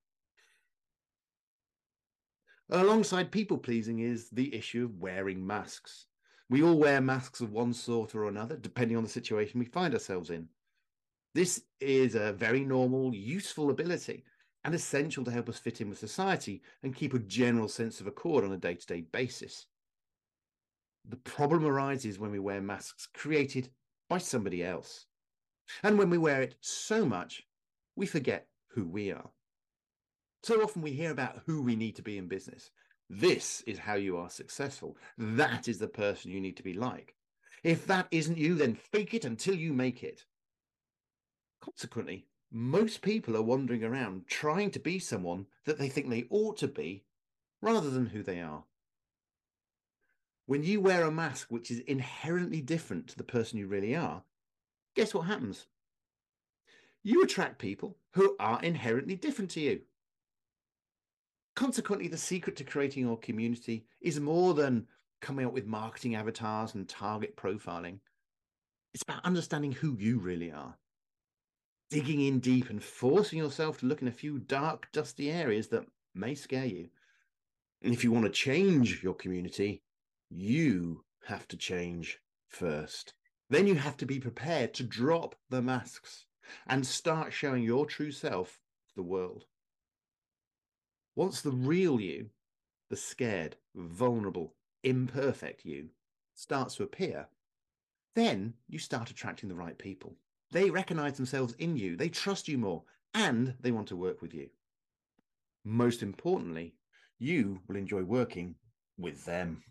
Alongside people pleasing is the issue of wearing masks. We all wear masks of one sort or another, depending on the situation we find ourselves in. This is a very normal, useful ability and essential to help us fit in with society and keep a general sense of accord on a day-to-day basis. The problem arises when we wear masks created by somebody else. And when we wear it so much, we forget who we are. So often we hear about who we need to be in business. This is how you are successful. That is the person you need to be like. If that isn't you, then fake it until you make it. Consequently, most people are wandering around trying to be someone that they think they ought to be rather than who they are. When you wear a mask which is inherently different to the person you really are, guess what happens? You attract people who are inherently different to you. Consequently, the secret to creating your community is more than coming up with marketing avatars and target profiling. It's about understanding who you really are, digging in deep and forcing yourself to look in a few dark, dusty areas that may scare you. And if you want to change your community, you have to change first. Then you have to be prepared to drop the masks and start showing your true self to the world. Once the real you, the scared, vulnerable, imperfect you, starts to appear, then you start attracting the right people. They recognize themselves in you, they trust you more, and they want to work with you. Most importantly, you will enjoy working with them.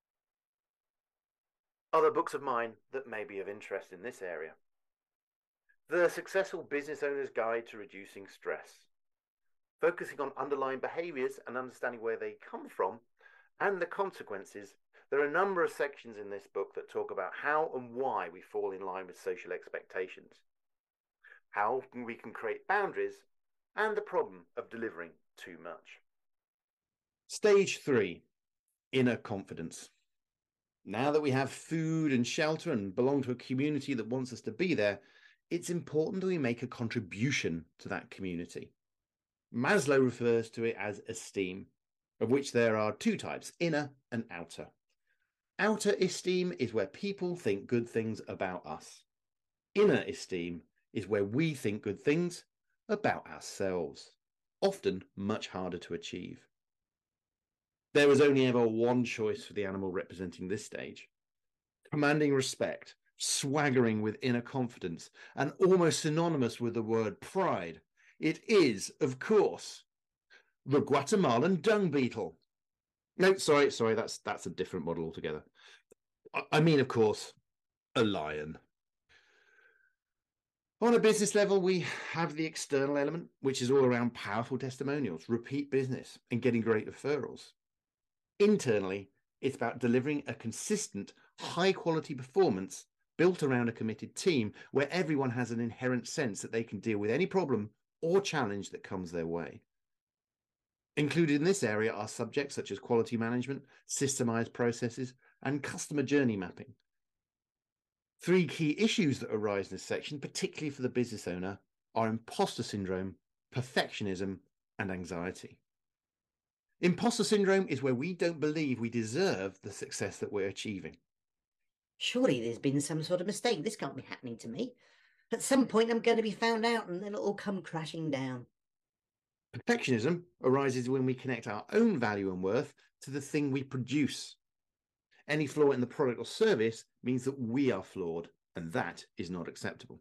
Other books of mine that may be of interest in this area. The Successful Business Owner's Guide to Reducing Stress, focusing on underlying behaviors and understanding where they come from and the consequences. There are a number of sections in this book that talk about how and why we fall in line with social expectations, how we can create boundaries, and the problem of delivering too much. Stage 3, inner confidence. Now that we have food and shelter and belong to a community that wants us to be there, it's important that we make a contribution to that community. Maslow refers to it as esteem, of which there are two types, inner and outer. Outer esteem is where people think good things about us. Inner esteem is where we think good things about ourselves, often much harder to achieve. There was only ever one choice for the animal representing this stage: commanding respect, swaggering with inner confidence, and almost synonymous with the word pride. It is, of course, the Guatemalan dung beetle. No, sorry, that's a different model altogether. I mean, of course, a lion. On a business level, we have the external element, which is all around powerful testimonials, repeat business, and getting great referrals. Internally, it's about delivering a consistent, high-quality performance built around a committed team where everyone has an inherent sense that they can deal with any problem or challenge that comes their way. Included in this area are subjects such as quality management, systemized processes, and customer journey mapping. 3 key issues that arise in this section, particularly for the business owner, are imposter syndrome, perfectionism, and anxiety. Imposter syndrome is where we don't believe we deserve the success that we're achieving. Surely there's been some sort of mistake. This can't be happening to me. At some point I'm going to be found out and then it'll all come crashing down. Perfectionism arises when we connect our own value and worth to the thing we produce. Any flaw in the product or service means that we are flawed, and that is not acceptable.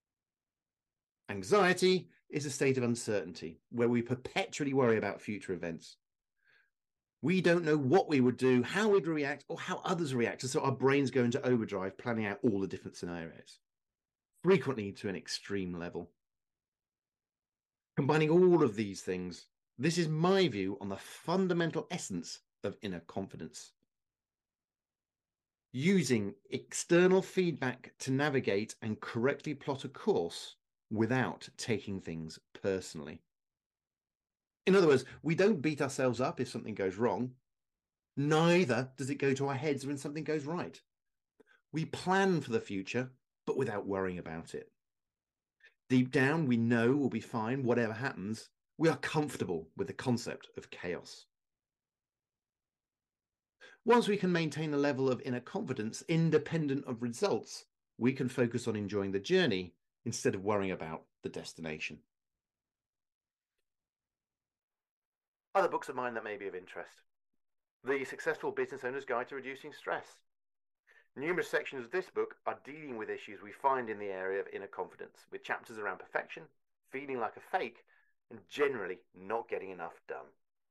Anxiety is a state of uncertainty where we perpetually worry about future events. We don't know what we would do, how we'd react, or how others react, and so our brains go into overdrive, planning out all the different scenarios, frequently to an extreme level. Combining all of these things, this is my view on the fundamental essence of inner confidence. Using external feedback to navigate and correctly plot a course without taking things personally. In other words, we don't beat ourselves up if something goes wrong. Neither does it go to our heads when something goes right. We plan for the future, but without worrying about it. Deep down, we know we'll be fine, whatever happens. We are comfortable with the concept of chaos. Once we can maintain a level of inner confidence independent of results, we can focus on enjoying the journey instead of worrying about the destination. Other books of mine that may be of interest. The Successful Business Owner's Guide to Reducing Stress. Numerous sections of this book are dealing with issues we find in the area of inner confidence, with chapters around perfection, feeling like a fake, and generally not getting enough done.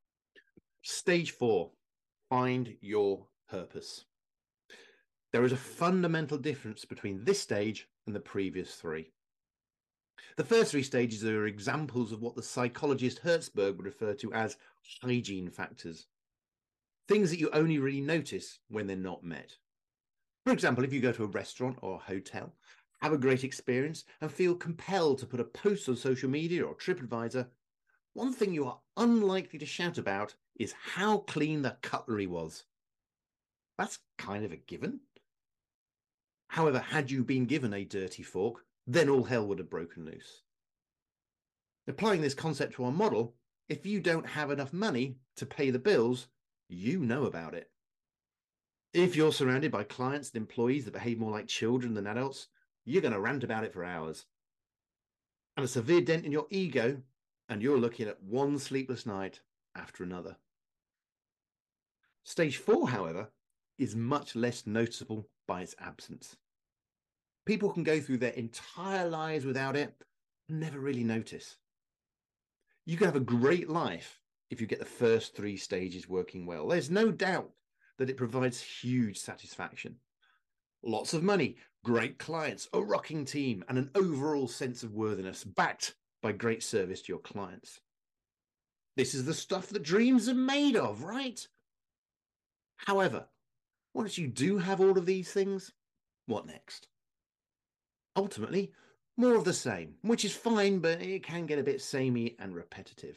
Stage 4. Find your purpose. There is a fundamental difference between this stage and the previous 3. The first 3 stages are examples of what the psychologist Hertzberg would refer to as hygiene factors. Things that you only really notice when they're not met. For example, if you go to a restaurant or a hotel, have a great experience and feel compelled to put a post on social media or TripAdvisor, one thing you are unlikely to shout about is how clean the cutlery was. That's kind of a given. However, had you been given a dirty fork, then all hell would have broken loose. Applying this concept to our model, if you don't have enough money to pay the bills, you know about it. If you're surrounded by clients and employees that behave more like children than adults, you're going to rant about it for hours. And a severe dent in your ego, and you're looking at one sleepless night after another. Stage 4, however, is much less noticeable by its absence. People can go through their entire lives without it and never really notice. You can have a great life if you get the first 3 stages working well. There's no doubt that it provides huge satisfaction. Lots of money, great clients, a rocking team, and an overall sense of worthiness backed by great service to your clients. This is the stuff that dreams are made of, right? However, once you do have all of these things, what next? Ultimately, more of the same, which is fine, but it can get a bit samey and repetitive.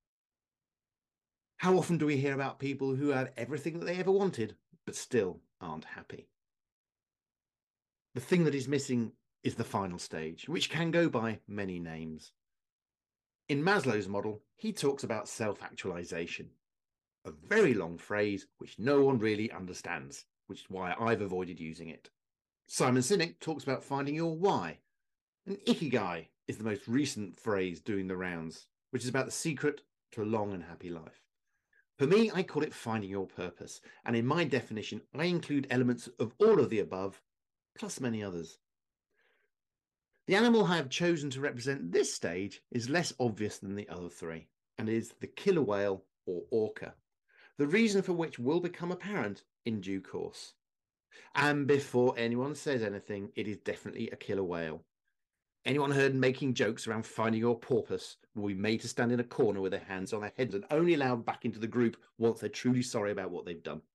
How often do we hear about people who have everything that they ever wanted, but still aren't happy? The thing that is missing is the final stage, which can go by many names. In Maslow's model, he talks about self-actualization, a very long phrase which no one really understands, which is why I've avoided using it. Simon Sinek talks about finding your why, and Ikigai is the most recent phrase doing the rounds, which is about the secret to a long and happy life. For me, I call it finding your purpose, and in my definition, I include elements of all of the above, plus many others. The animal I have chosen to represent this stage is less obvious than the other 3, and is the killer whale or orca, the reason for which will become apparent in due course. And before anyone says anything, it is definitely a killer whale. Anyone heard making jokes around finding your porpoise will be made to stand in a corner with their hands on their heads and only allowed back into the group once they're truly sorry about what they've done.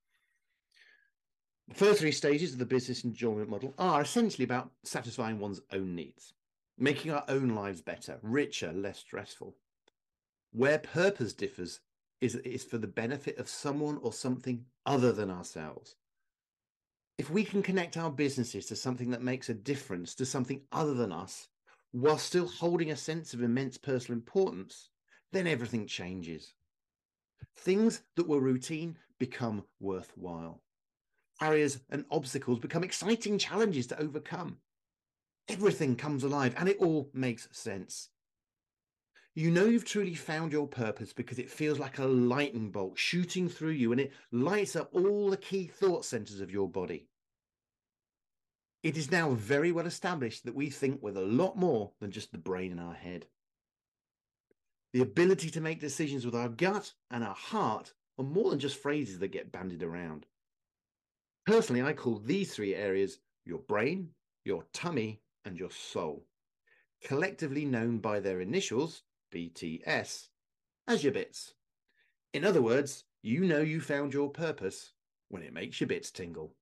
The first 3 stages of the business enjoyment model are essentially about satisfying one's own needs, making our own lives better, richer, less stressful. Where purpose differs is for the benefit of someone or something other than ourselves. If we can connect our businesses to something that makes a difference to something other than us, while still holding a sense of immense personal importance, then everything changes. Things that were routine become worthwhile. Barriers and obstacles become exciting challenges to overcome. Everything comes alive and it all makes sense. You know you've truly found your purpose because it feels like a lightning bolt shooting through you and it lights up all the key thought centers of your body. It is now very well established that we think with a lot more than just the brain in our head. The ability to make decisions with our gut and our heart are more than just phrases that get bandied around. Personally, I call these three areas your brain, your tummy, and your soul, collectively known by their initials, BTS, as your bits. In other words, you know you found your purpose when it makes your bits tingle.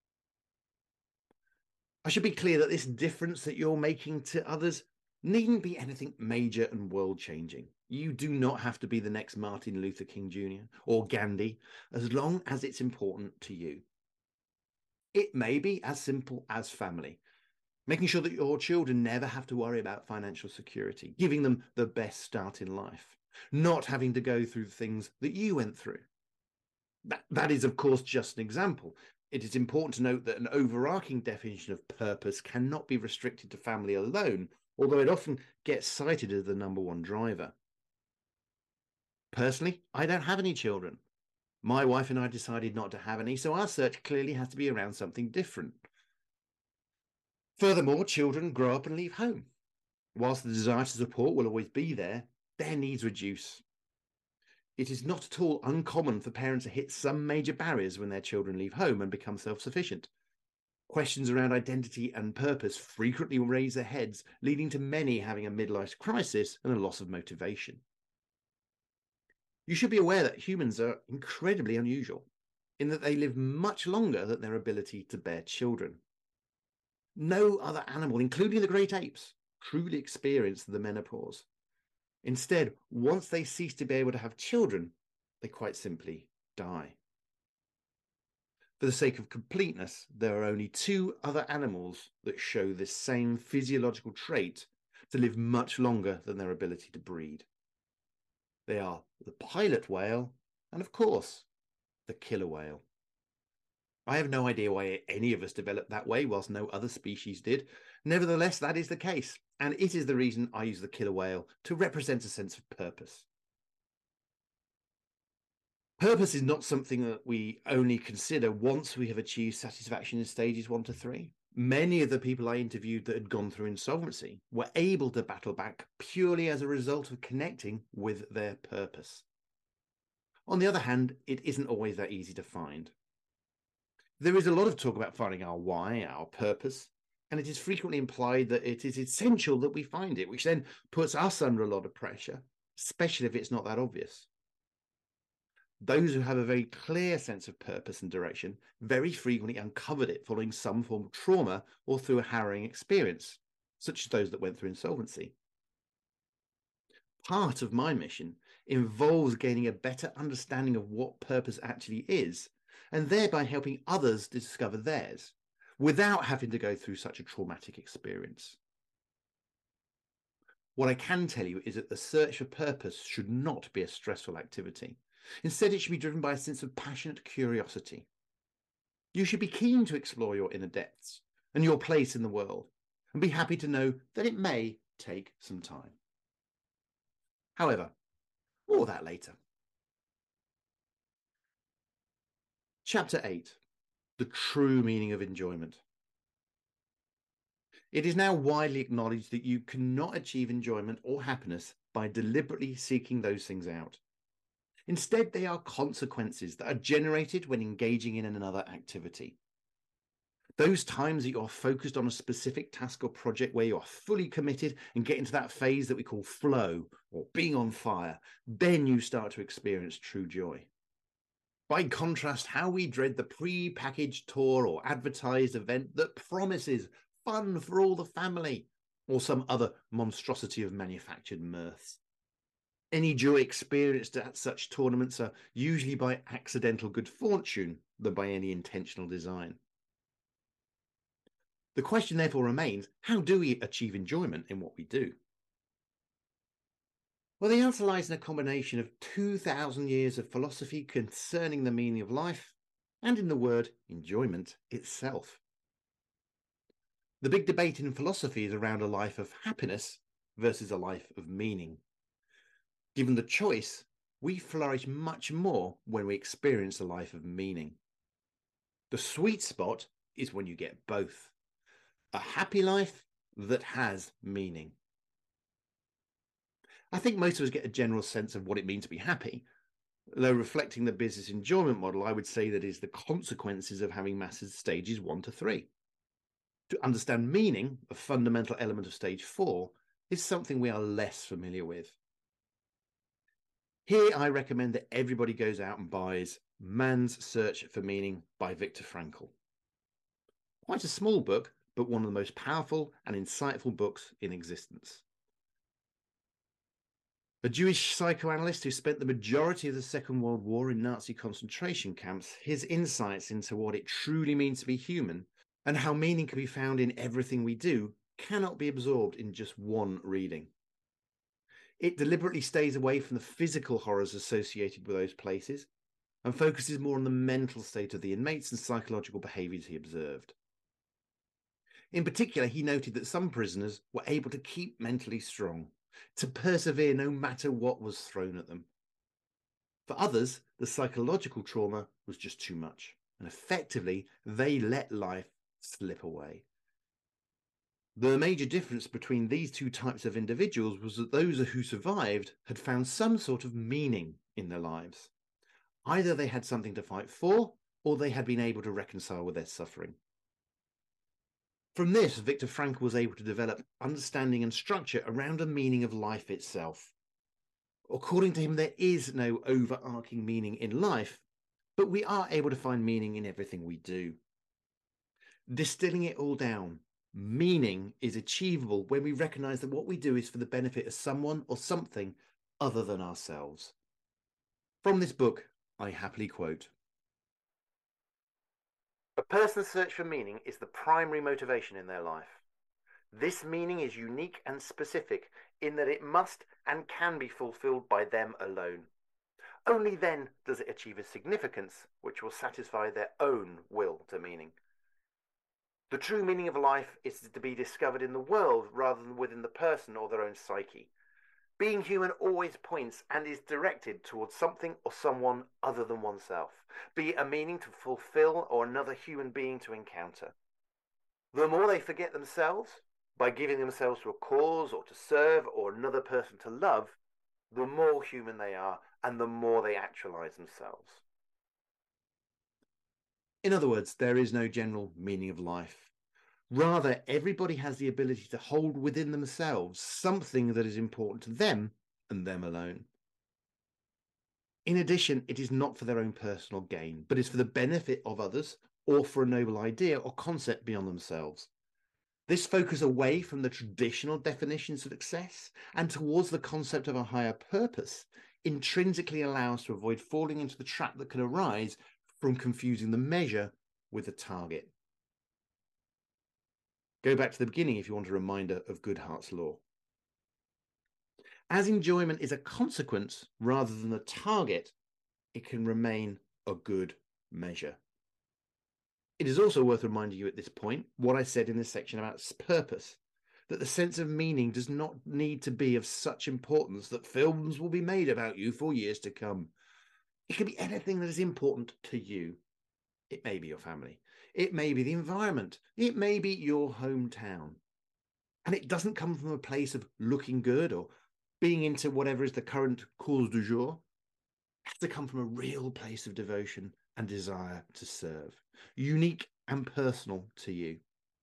I should be clear that this difference that you're making to others needn't be anything major and world-changing. You do not have to be the next Martin Luther King Jr. or Gandhi, as long as it's important to you. It may be as simple as family, making sure that your children never have to worry about financial security, giving them the best start in life, not having to go through the things that you went through. That is, of course, just an example. It is important to note that an overarching definition of purpose cannot be restricted to family alone, although it often gets cited as the number one driver. Personally, I don't have any children. My wife and I decided not to have any, so our search clearly has to be around something different. Furthermore, children grow up and leave home. Whilst the desire to support will always be there, their needs reduce. It is not at all uncommon for parents to hit some major barriers when their children leave home and become self-sufficient. Questions around identity and purpose frequently raise their heads, leading to many having a midlife crisis and a loss of motivation. You should be aware that humans are incredibly unusual, in that they live much longer than their ability to bear children. No other animal, including the great apes, truly experience the menopause. Instead, once they cease to be able to have children, they quite simply die. For the sake of completeness, there are only two other animals that show this same physiological trait to live much longer than their ability to breed. They are the pilot whale and, of course, the killer whale. I have no idea why any of us developed that way whilst no other species did. Nevertheless, that is the case, and it is the reason I use the killer whale to represent a sense of purpose. Purpose is not something that we only consider once we have achieved satisfaction in stages 1 to 3. Many of the people I interviewed that had gone through insolvency were able to battle back purely as a result of connecting with their purpose. On the other hand, it isn't always that easy to find. There is a lot of talk about finding our why, our purpose, and it is frequently implied that it is essential that we find it, which then puts us under a lot of pressure, especially if it's not that obvious. Those who have a very clear sense of purpose and direction very frequently uncovered it following some form of trauma or through a harrowing experience, such as those that went through insolvency. Part of my mission involves gaining a better understanding of what purpose actually is, and thereby helping others discover theirs, without having to go through such a traumatic experience. What I can tell you is that the search for purpose should not be a stressful activity. Instead, it should be driven by a sense of passionate curiosity. You should be keen to explore your inner depths and your place in the world, and be happy to know that it may take some time. However, more of that later. Chapter 8. The true meaning of enjoyment. It is now widely acknowledged that you cannot achieve enjoyment or happiness by deliberately seeking those things out. Instead, they are consequences that are generated when engaging in another activity. Those times that you are focused on a specific task or project where you are fully committed and get into that phase that we call flow or being on fire, then you start to experience true joy. By contrast, how we dread the pre-packaged tour or advertised event that promises fun for all the family, or some other monstrosity of manufactured mirths. Any joy experienced at such tournaments are usually by accidental good fortune than by any intentional design. The question therefore remains, how do we achieve enjoyment in what we do? Well, the answer lies in a combination of 2,000 years of philosophy concerning the meaning of life, and in the word enjoyment itself. The big debate in philosophy is around a life of happiness versus a life of meaning. Given the choice, we flourish much more when we experience a life of meaning. The sweet spot is when you get both. A happy life that has meaning. I think most of us get a general sense of what it means to be happy, Though reflecting the business enjoyment model, I would say that is the consequences of having mastered stages 1 to 3. To understand meaning, a fundamental element of stage 4, is something we are less familiar with. Here I recommend that everybody goes out and buys Man's Search for Meaning by Viktor Frankl. Quite a small book, but one of the most powerful and insightful books in existence. A Jewish psychoanalyst who spent the majority of the Second World War in Nazi concentration camps, his insights into what it truly means to be human and how meaning can be found in everything we do cannot be absorbed in just one reading. It deliberately stays away from the physical horrors associated with those places and focuses more on the mental state of the inmates and psychological behaviours he observed. In particular, he noted that some prisoners were able to keep mentally strong, to persevere no matter what was thrown at them. For others, the psychological trauma was just too much, and effectively they let life slip away. The major difference between these two types of individuals was that those who survived had found some sort of meaning in their lives. Either they had something to fight for, or they had been able to reconcile with their suffering. From this, Viktor Frankl was able to develop understanding and structure around a meaning of life itself. According to him, there is no overarching meaning in life, but we are able to find meaning in everything we do. Distilling it all down, meaning is achievable when we recognize that what we do is for the benefit of someone or something other than ourselves. From this book, I happily quote, "A person's search for meaning is the primary motivation in their life. This meaning is unique and specific in that it must and can be fulfilled by them alone. Only then does it achieve a significance which will satisfy their own will to meaning. The true meaning of life is to be discovered in the world rather than within the person or their own psyche. Being human always points and is directed towards something or someone other than oneself, be it a meaning to fulfill or another human being to encounter. The more they forget themselves, by giving themselves to a cause or to serve or another person to love, the more human they are and the more they actualize themselves." In other words, there is no general meaning of life. Rather, everybody has the ability to hold within themselves something that is important to them and them alone. In addition, it is not for their own personal gain, but is for the benefit of others or for a noble idea or concept beyond themselves. This focus away from the traditional definitions of success and towards the concept of a higher purpose intrinsically allows to avoid falling into the trap that can arise from confusing the measure with the target. Go back to the beginning if you want a reminder of Goodhart's law. As enjoyment is a consequence rather than a target, it can remain a good measure. It is also worth reminding you at this point what I said in this section about purpose, that the sense of meaning does not need to be of such importance that films will be made about you for years to come. It can be anything that is important to you. It may be your family. It may be the environment. It may be your hometown. And it doesn't come from a place of looking good or being into whatever is the current cause du jour. It has to come from a real place of devotion and desire to serve, unique and personal to you.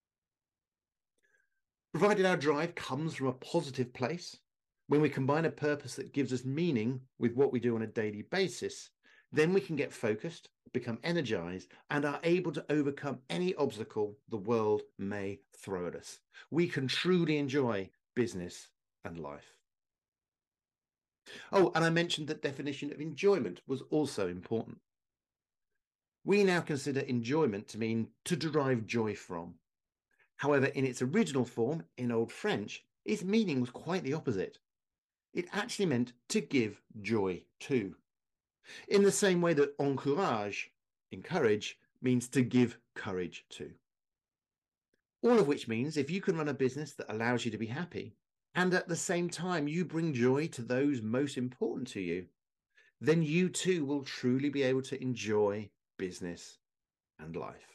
Provided our drive comes from a positive place, when we combine a purpose that gives us meaning with what we do on a daily basis, then we can get focused, become energized, and are able to overcome any obstacle the world may throw at us. We can truly enjoy business and life. Oh, and I mentioned that definition of enjoyment was also important. We now consider enjoyment to mean to derive joy from. However, in its original form, in Old French, its meaning was quite the opposite. It actually meant to give joy to. In the same way that encourage, encourage, means to give courage to. All of which means if you can run a business that allows you to be happy, and at the same time you bring joy to those most important to you, then you too will truly be able to enjoy business and life.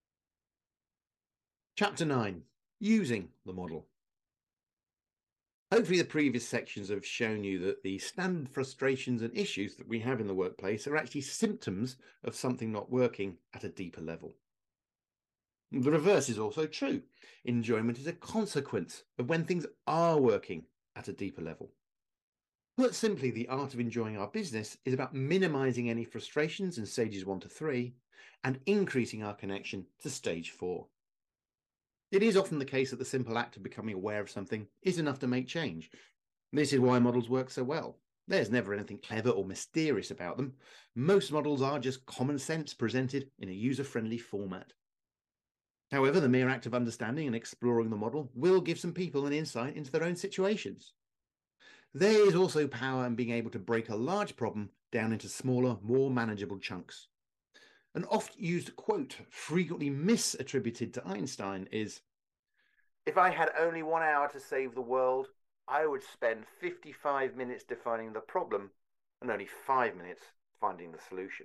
Chapter 9, Using the Model. Hopefully the previous sections have shown you that the standard frustrations and issues that we have in the workplace are actually symptoms of something not working at a deeper level. The reverse is also true. Enjoyment is a consequence of when things are working at a deeper level. Put simply, the art of enjoying our business is about minimizing any frustrations in stages 1 to 3 and increasing our connection to stage 4. It is often the case that the simple act of becoming aware of something is enough to make change. This is why models work so well. There's never anything clever or mysterious about them. Most models are just common sense presented in a user-friendly format. However, the mere act of understanding and exploring the model will give some people an insight into their own situations. There is also power in being able to break a large problem down into smaller, more manageable chunks. An oft-used quote, frequently misattributed to Einstein, is, "If I had only 1 hour to save the world, I would spend 55 minutes defining the problem and only 5 minutes finding the solution."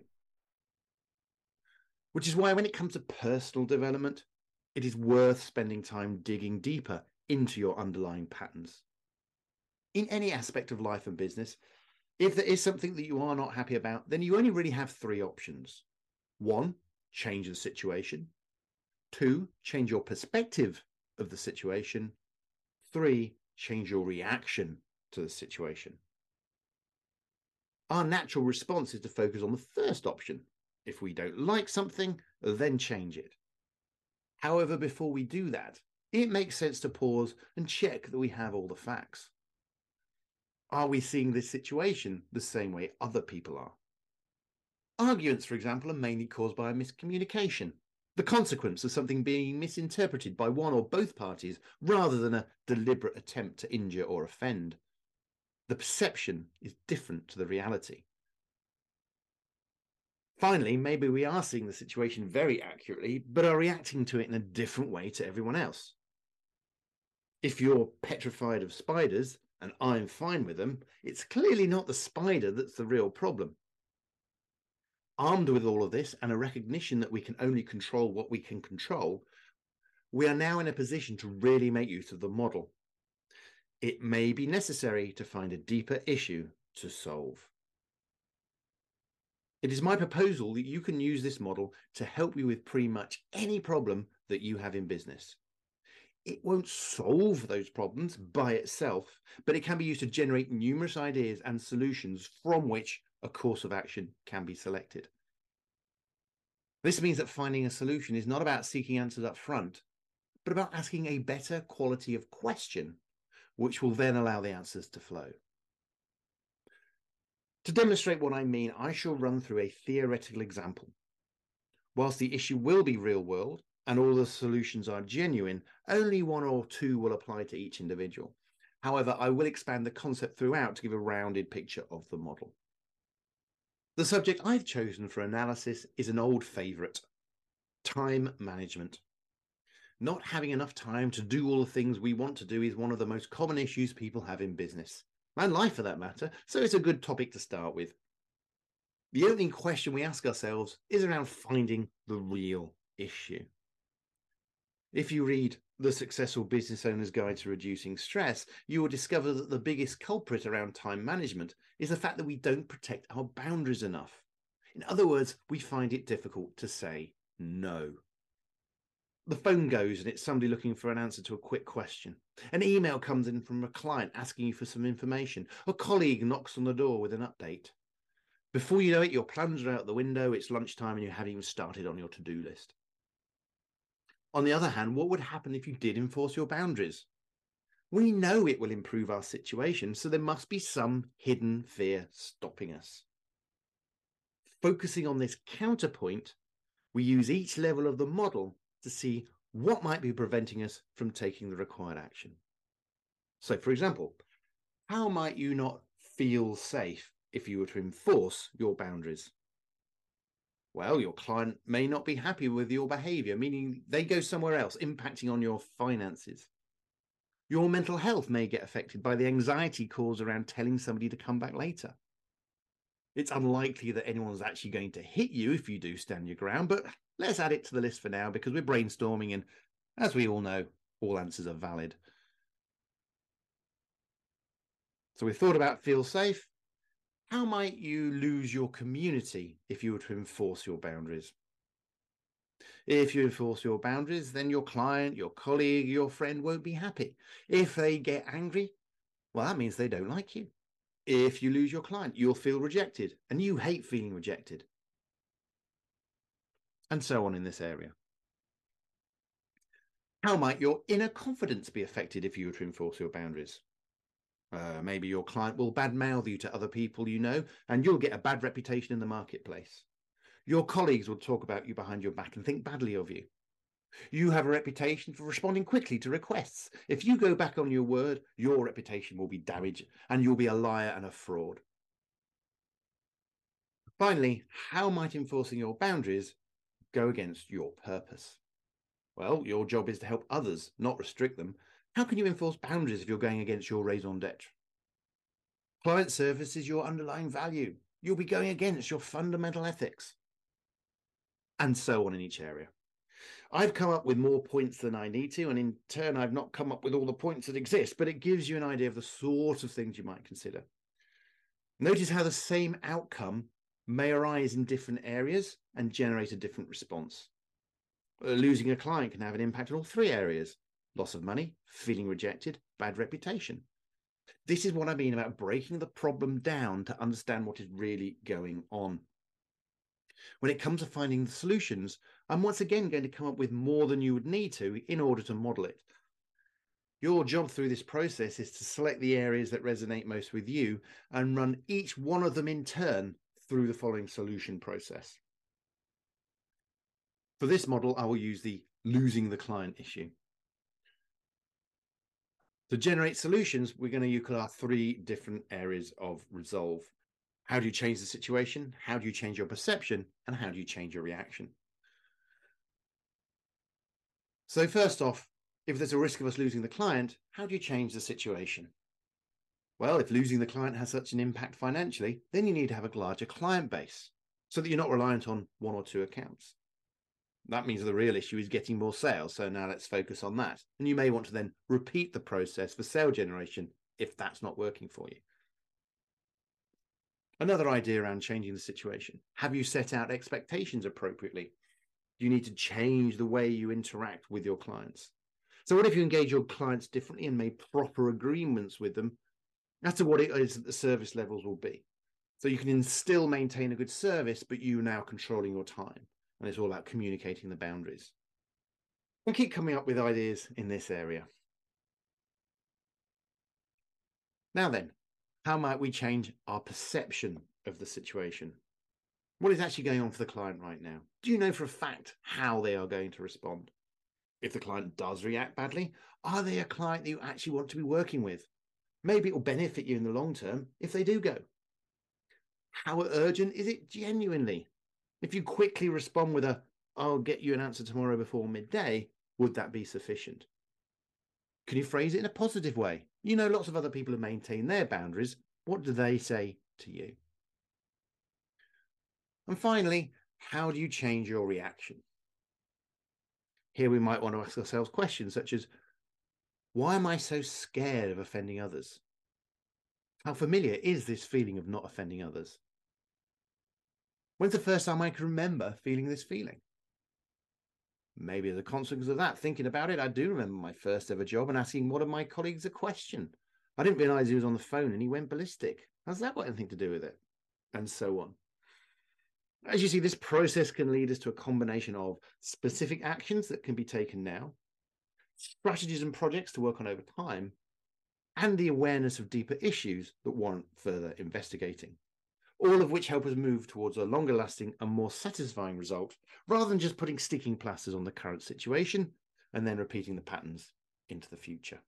Which is why when it comes to personal development, it is worth spending time digging deeper into your underlying patterns. In any aspect of life and business, if there is something that you are not happy about, then you only really have 3 options. 1, change the situation. 2, change your perspective of the situation. 3, change your reaction to the situation. Our natural response is to focus on the first option. If we don't like something, then change it. However, before we do that, it makes sense to pause and check that we have all the facts. Are we seeing this situation the same way other people are? Arguments, for example, are mainly caused by a miscommunication, the consequence of something being misinterpreted by one or both parties rather than a deliberate attempt to injure or offend. The perception is different to the reality. Finally, maybe we are seeing the situation very accurately, but are reacting to it in a different way to everyone else. If you're petrified of spiders, and I'm fine with them, it's clearly not the spider that's the real problem. Armed with all of this and a recognition that we can only control what we can control, we are now in a position to really make use of the model. It may be necessary to find a deeper issue to solve. It is my proposal that you can use this model to help you with pretty much any problem that you have in business. It won't solve those problems by itself, but it can be used to generate numerous ideas and solutions from which a course of action can be selected. This means that finding a solution is not about seeking answers up front, but about asking a better quality of question, which will then allow the answers to flow. To demonstrate what I mean, I shall run through a theoretical example. Whilst the issue will be real world and all the solutions are genuine, only 1 or 2 will apply to each individual. However, I will expand the concept throughout to give a rounded picture of the model. The subject I've chosen for analysis is an old favourite: time management. Not having enough time to do all the things we want to do is one of the most common issues people have in business, and life for that matter, so it's a good topic to start with. The opening question we ask ourselves is around finding the real issue. If you read The Successful Business Owner's Guide to Reducing Stress, you will discover that the biggest culprit around time management is the fact that we don't protect our boundaries enough. In other words, we find it difficult to say no. The phone goes and it's somebody looking for an answer to a quick question. An email comes in from a client asking you for some information. A colleague knocks on the door with an update. Before you know it, your plans are out the window, it's lunchtime and you haven't even started on your to-do list. On the other hand, what would happen if you did enforce your boundaries? We know it will improve our situation, so there must be some hidden fear stopping us. Focusing on this counterpoint, we use each level of the model to see what might be preventing us from taking the required action. So, for example, how might you not feel safe if you were to enforce your boundaries? Well, your client may not be happy with your behavior, meaning they go somewhere else, impacting on your finances. Your mental health may get affected by the anxiety caused around telling somebody to come back later. It's unlikely that anyone's actually going to hit you if you do stand your ground, but let's add it to the list for now because we're brainstorming and, as we all know, all answers are valid. So we thought about feel safe. How might you lose your community if you were to enforce your boundaries? If you enforce your boundaries, then your client, your colleague, your friend won't be happy. If they get angry, well, that means they don't like you. If you lose your client, you'll feel rejected, and you hate feeling rejected. And so on in this area. How might your inner confidence be affected if you were to enforce your boundaries? Maybe your client will badmouth you to other people you know, and you'll get a bad reputation in the marketplace. Your colleagues will talk about you behind your back and think badly of you. You have a reputation for responding quickly to requests. If you go back on your word, your reputation will be damaged and you'll be a liar and a fraud. Finally, how might enforcing your boundaries go against your purpose? Well, your job is to help others, not restrict them. How can you enforce boundaries if you're going against your raison d'etre? Client service is your underlying value. You'll be going against your fundamental ethics. And so on in each area. I've come up with more points than I need to, and in turn, I've not come up with all the points that exist, but it gives you an idea of the sort of things you might consider. Notice how the same outcome may arise in different areas and generate a different response. Losing a client can have an impact on all three areas: loss of money, feeling rejected, bad reputation. This is what I mean about breaking the problem down to understand what is really going on. When it comes to finding the solutions, I'm once again going to come up with more than you would need to in order to model it. Your job through this process is to select the areas that resonate most with you and run each one of them in turn through the following solution process. For this model, I will use the losing the client issue. To generate solutions, we're going to use our three different areas of resolve. How do you change the situation? How do you change your perception? And how do you change your reaction? So first off, if there's a risk of us losing the client, how do you change the situation? Well, if losing the client has such an impact financially, then you need to have a larger client base so that you're not reliant on one or two accounts. That means the real issue is getting more sales. So now let's focus on that. And you may want to then repeat the process for sale generation if that's not working for you. Another idea around changing the situation. Have you set out expectations appropriately? Do you need to change the way you interact with your clients? So what if you engage your clients differently and made proper agreements with them as to what it is that the service levels will be? So you can still maintain a good service, but you now controlling your time. And it's all about communicating the boundaries. And keep coming up with ideas in this area. Now then, how might we change our perception of the situation? What is actually going on for the client right now? Do you know for a fact how they are going to respond? If the client does react badly, are they a client that you actually want to be working with? Maybe it will benefit you in the long term if they do go. How urgent is it genuinely? If you quickly respond with a, I'll get you an answer tomorrow before midday, would that be sufficient? Can you phrase it in a positive way? You know, lots of other people have maintained their boundaries. What do they say to you? And finally, how do you change your reaction? Here we might want to ask ourselves questions such as, why am I so scared of offending others? How familiar is this feeling of not offending others? When's the first time I can remember feeling this feeling? Maybe as a consequence of that, thinking about it, I do remember my first ever job and asking one of my colleagues a question. I didn't realize he was on the phone and he went ballistic. Has that got anything to do with it? And so on. As you see, this process can lead us to a combination of specific actions that can be taken now, strategies and projects to work on over time, and the awareness of deeper issues that warrant further investigating, all of which help us move towards a longer lasting and more satisfying result, rather than just putting sticking plasters on the current situation and then repeating the patterns into the future.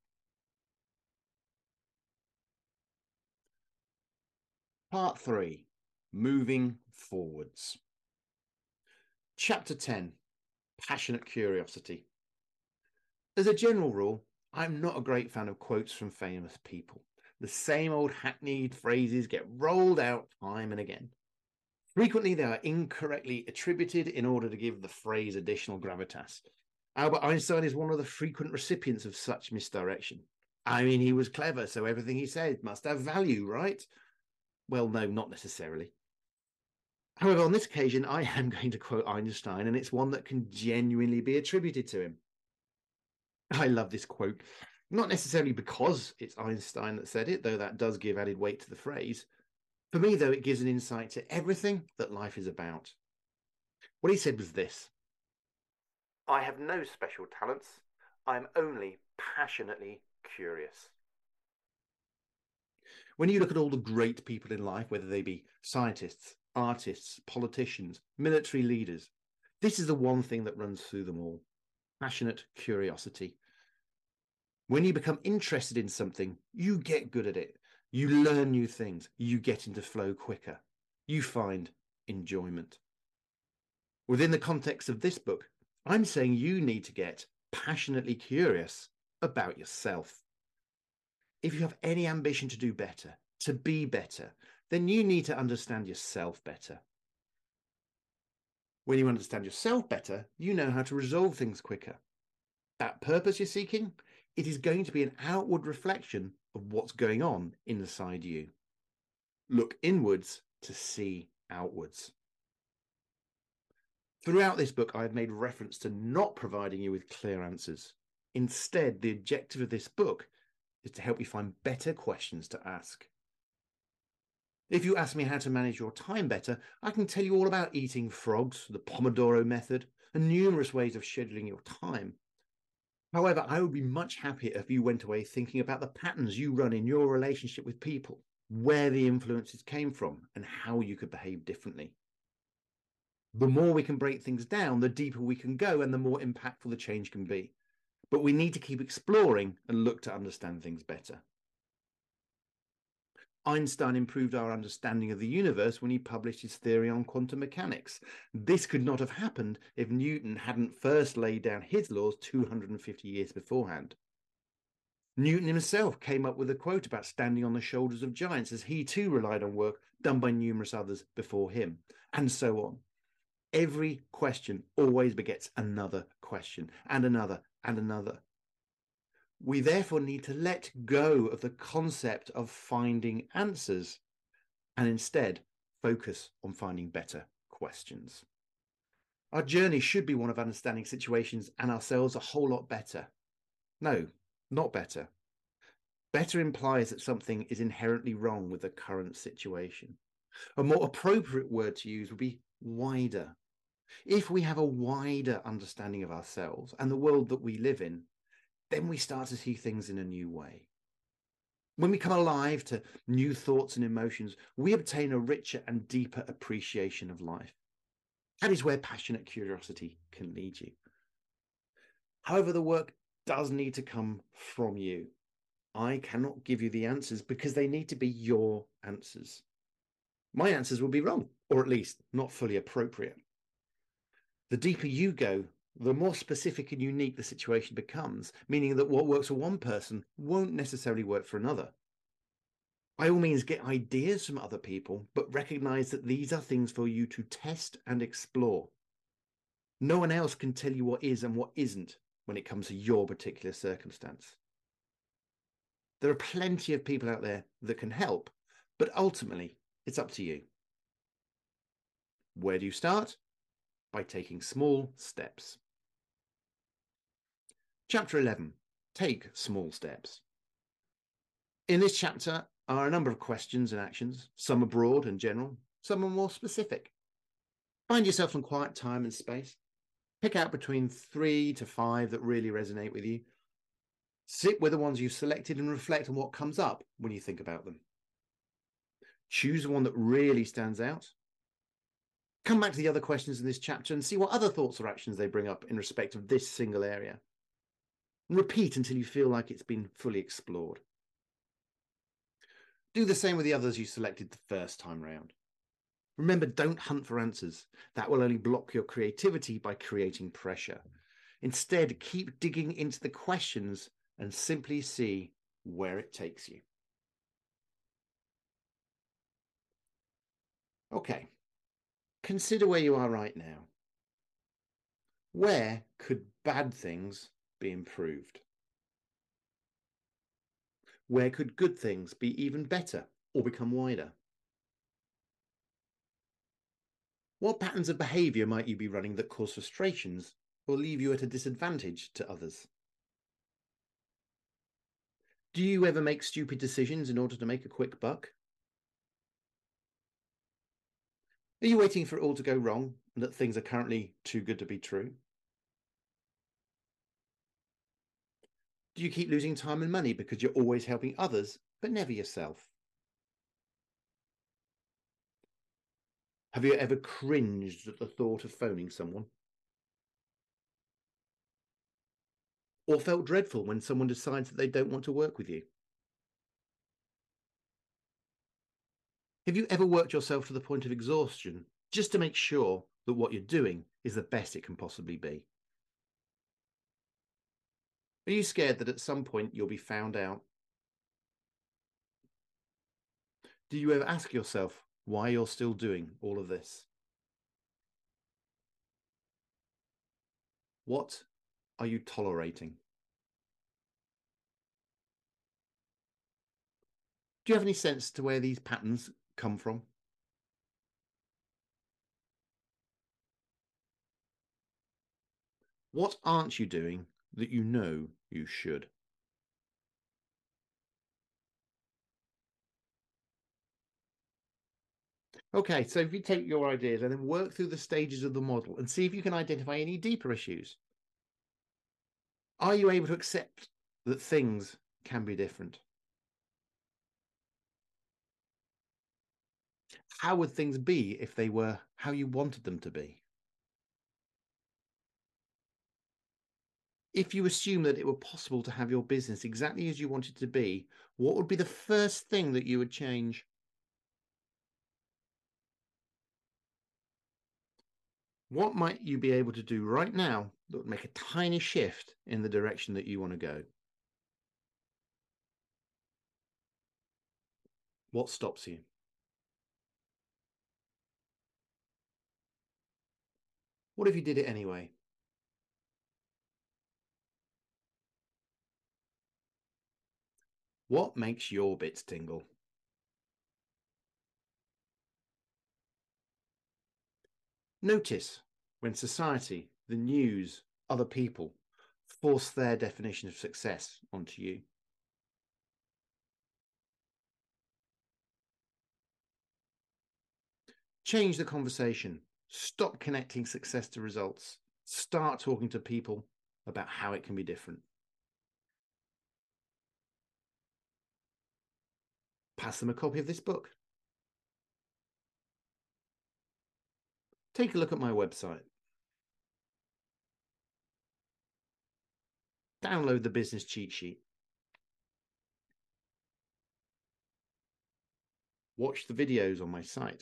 Part 3, moving forwards. Chapter 10, passionate curiosity. As a general rule, I'm not a great fan of quotes from famous people. The same old hackneyed phrases get rolled out time and again. Frequently, they are incorrectly attributed in order to give the phrase additional gravitas. Albert Einstein is one of the frequent recipients of such misdirection. I mean, he was clever, so everything he said must have value, right? Well, no, not necessarily. However, on this occasion, I am going to quote Einstein, and it's one that can genuinely be attributed to him. I love this quote, not necessarily because it's Einstein that said it, though that does give added weight to the phrase. For me, though, it gives an insight to everything that life is about. What he said was this: I have no special talents. I am only passionately curious. When you look at all the great people in life, whether they be scientists, artists, politicians, military leaders, this is the one thing that runs through them all: passionate curiosity. When you become interested in something, you get good at it. You learn new things. You get into flow quicker. You find enjoyment. Within the context of this book, I'm saying you need to get passionately curious about yourself. If you have any ambition to do better, to be better, then you need to understand yourself better. When you understand yourself better, you know how to resolve things quicker. That purpose you're seeking, it is going to be an outward reflection of what's going on inside you. Look inwards to see outwards. Throughout this book, I have made reference to not providing you with clear answers. Instead, the objective of this book is to help you find better questions to ask. If you ask me how to manage your time better, I can tell you all about eating frogs, the Pomodoro method, and numerous ways of scheduling your time. However, I would be much happier if you went away thinking about the patterns you run in your relationship with people, where the influences came from, and how you could behave differently. The more we can break things down, the deeper we can go and the more impactful the change can be. But we need to keep exploring and look to understand things better. Einstein improved our understanding of the universe when he published his theory on quantum mechanics. This could not have happened if Newton hadn't first laid down his laws 250 years beforehand. Newton himself came up with a quote about standing on the shoulders of giants, as he too relied on work done by numerous others before him, and so on. Every question always begets another question, and another, and another. We therefore need to let go of the concept of finding answers and instead focus on finding better questions. Our journey should be one of understanding situations and ourselves a whole lot better. No, not better. Better implies that something is inherently wrong with the current situation. A more appropriate word to use would be wider. If we have a wider understanding of ourselves and the world that we live in, then we start to see things in a new way. When we come alive to new thoughts and emotions, we obtain a richer and deeper appreciation of life. That is where passionate curiosity can lead you. However, the work does need to come from you. I cannot give you the answers because they need to be your answers. My answers will be wrong, or at least not fully appropriate. The deeper you go, the more specific and unique the situation becomes, meaning that what works for one person won't necessarily work for another. By all means, get ideas from other people, but recognize that these are things for you to test and explore. No one else can tell you what is and what isn't when it comes to your particular circumstance. There are plenty of people out there that can help, but ultimately, it's up to you. Where do you start? By taking small steps. Chapter 11, Take Small Steps. In this chapter are a number of questions and actions. Some are broad and general, some are more specific. Find yourself some quiet time and space. Pick out between 3 to 5 that really resonate with you. Sit with the ones you've selected and reflect on what comes up when you think about them. Choose one that really stands out. Come back to the other questions in this chapter and see what other thoughts or actions they bring up in respect of this single area. And repeat until you feel like it's been fully explored. Do the same with the others you selected the first time round. Remember, don't hunt for answers. That will only block your creativity by creating pressure. Instead, keep digging into the questions and simply see where it takes you. Okay, consider where you are right now. Where could bad things be improved? Where could good things be even better or become wider? What patterns of behaviour might you be running that cause frustrations or leave you at a disadvantage to others? Do you ever make stupid decisions in order to make a quick buck? Are you waiting for it all to go wrong and that things are currently too good to be true? Do you keep losing time and money because you're always helping others, but never yourself? Have you ever cringed at the thought of phoning someone? Or felt dreadful when someone decides that they don't want to work with you? Have you ever worked yourself to the point of exhaustion just to make sure that what you're doing is the best it can possibly be? Are you scared that at some point you'll be found out? Do you ever ask yourself why you're still doing all of this? What are you tolerating? Do you have any sense to where these patterns come from? What aren't you doing that you know you should? Okay, so if you take your ideas and then work through the stages of the model and see if you can identify any deeper issues. Are you able to accept that things can be different? How would things be if they were how you wanted them to be? If you assume that it were possible to have your business exactly as you want it to be, what would be the first thing that you would change? What might you be able to do right now that would make a tiny shift in the direction that you want to go? What stops you? What if you did it anyway? What makes your bits tingle? Notice when society, the news, other people force their definition of success onto you. Change the conversation. Stop connecting success to results. Start talking to people about how it can be different. Pass them a copy of this book. Take a look at my website. Download the business cheat sheet. Watch the videos on my site.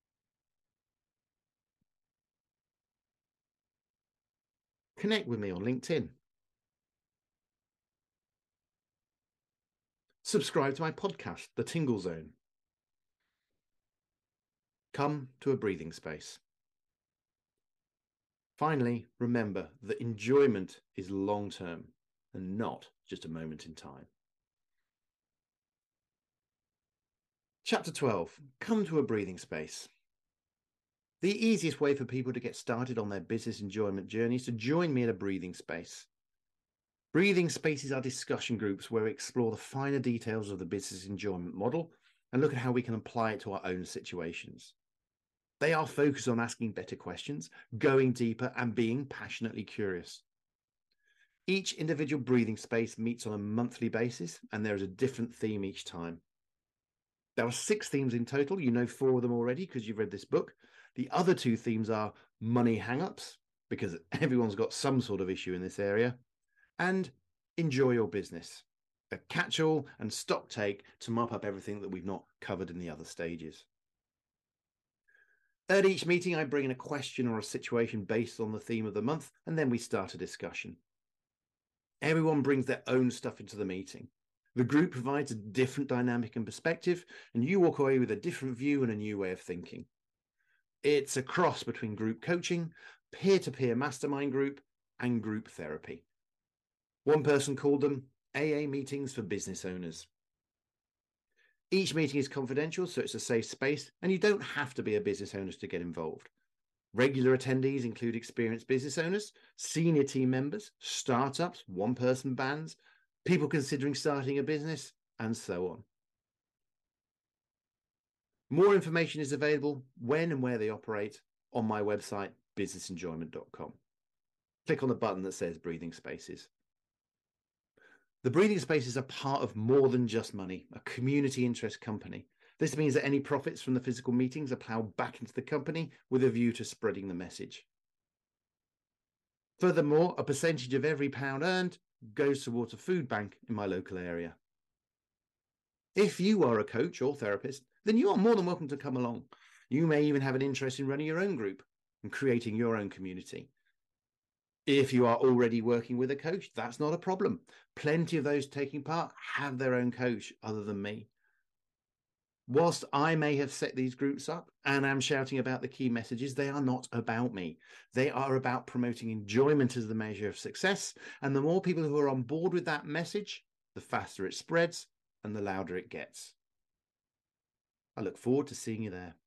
Connect with me on LinkedIn. Subscribe to my podcast, The Tingle Zone. Come to a breathing space. Finally, remember that enjoyment is long-term and not just a moment in time. Chapter 12, come to a breathing space. The easiest way for people to get started on their business enjoyment journey is to join me at a breathing space. Breathing spaces are discussion groups where we explore the finer details of the business enjoyment model and look at how we can apply it to our own situations. They are focused on asking better questions, going deeper, and being passionately curious. Each individual breathing space meets on a monthly basis, and there is a different theme each time. There are 6 themes in total. You know 4 of them already because you've read this book. The other 2 themes are money hang-ups, because everyone's got some sort of issue in this area, and enjoy your business, a catch-all and stock take to mop up everything that we've not covered in the other stages. At each meeting, I bring in a question or a situation based on the theme of the month, and then we start a discussion. Everyone brings their own stuff into the meeting. The group provides a different dynamic and perspective, and you walk away with a different view and a new way of thinking. It's a cross between group coaching, peer-to-peer mastermind group, and group therapy. One person called them AA meetings for business owners. Each meeting is confidential, so it's a safe space, and you don't have to be a business owner to get involved. Regular attendees include experienced business owners, senior team members, startups, one-person bands, people considering starting a business, and so on. More information is available when and where they operate on my website, businessenjoyment.com. Click on the button that says Breathing Spaces. The Breathing Spaces are part of More Than Just Money, a community interest company. This means that any profits from the physical meetings are ploughed back into the company with a view to spreading the message. Furthermore, a percentage of every pound earned goes towards a food bank in my local area. If you are a coach or therapist, then you are more than welcome to come along. You may even have an interest in running your own group and creating your own community. If you are already working with a coach, that's not a problem. Plenty of those taking part have their own coach other than me. Whilst I may have set these groups up and am shouting about the key messages, they are not about me. They are about promoting enjoyment as the measure of success. And the more people who are on board with that message, the faster it spreads and the louder it gets. I look forward to seeing you there.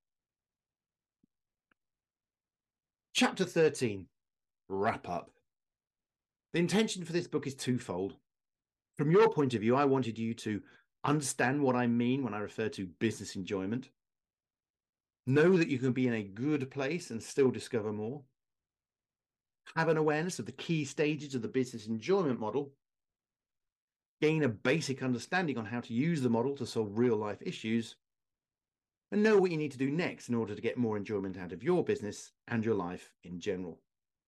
Chapter 13, Wrap Up. The intention for this book is twofold. From your point of view, I wanted you to understand what I mean when I refer to business enjoyment. Know that you can be in a good place and still discover more. Have an awareness of the key stages of the business enjoyment model. Gain a basic understanding on how to use the model to solve real-life issues. And know what you need to do next in order to get more enjoyment out of your business and your life in general.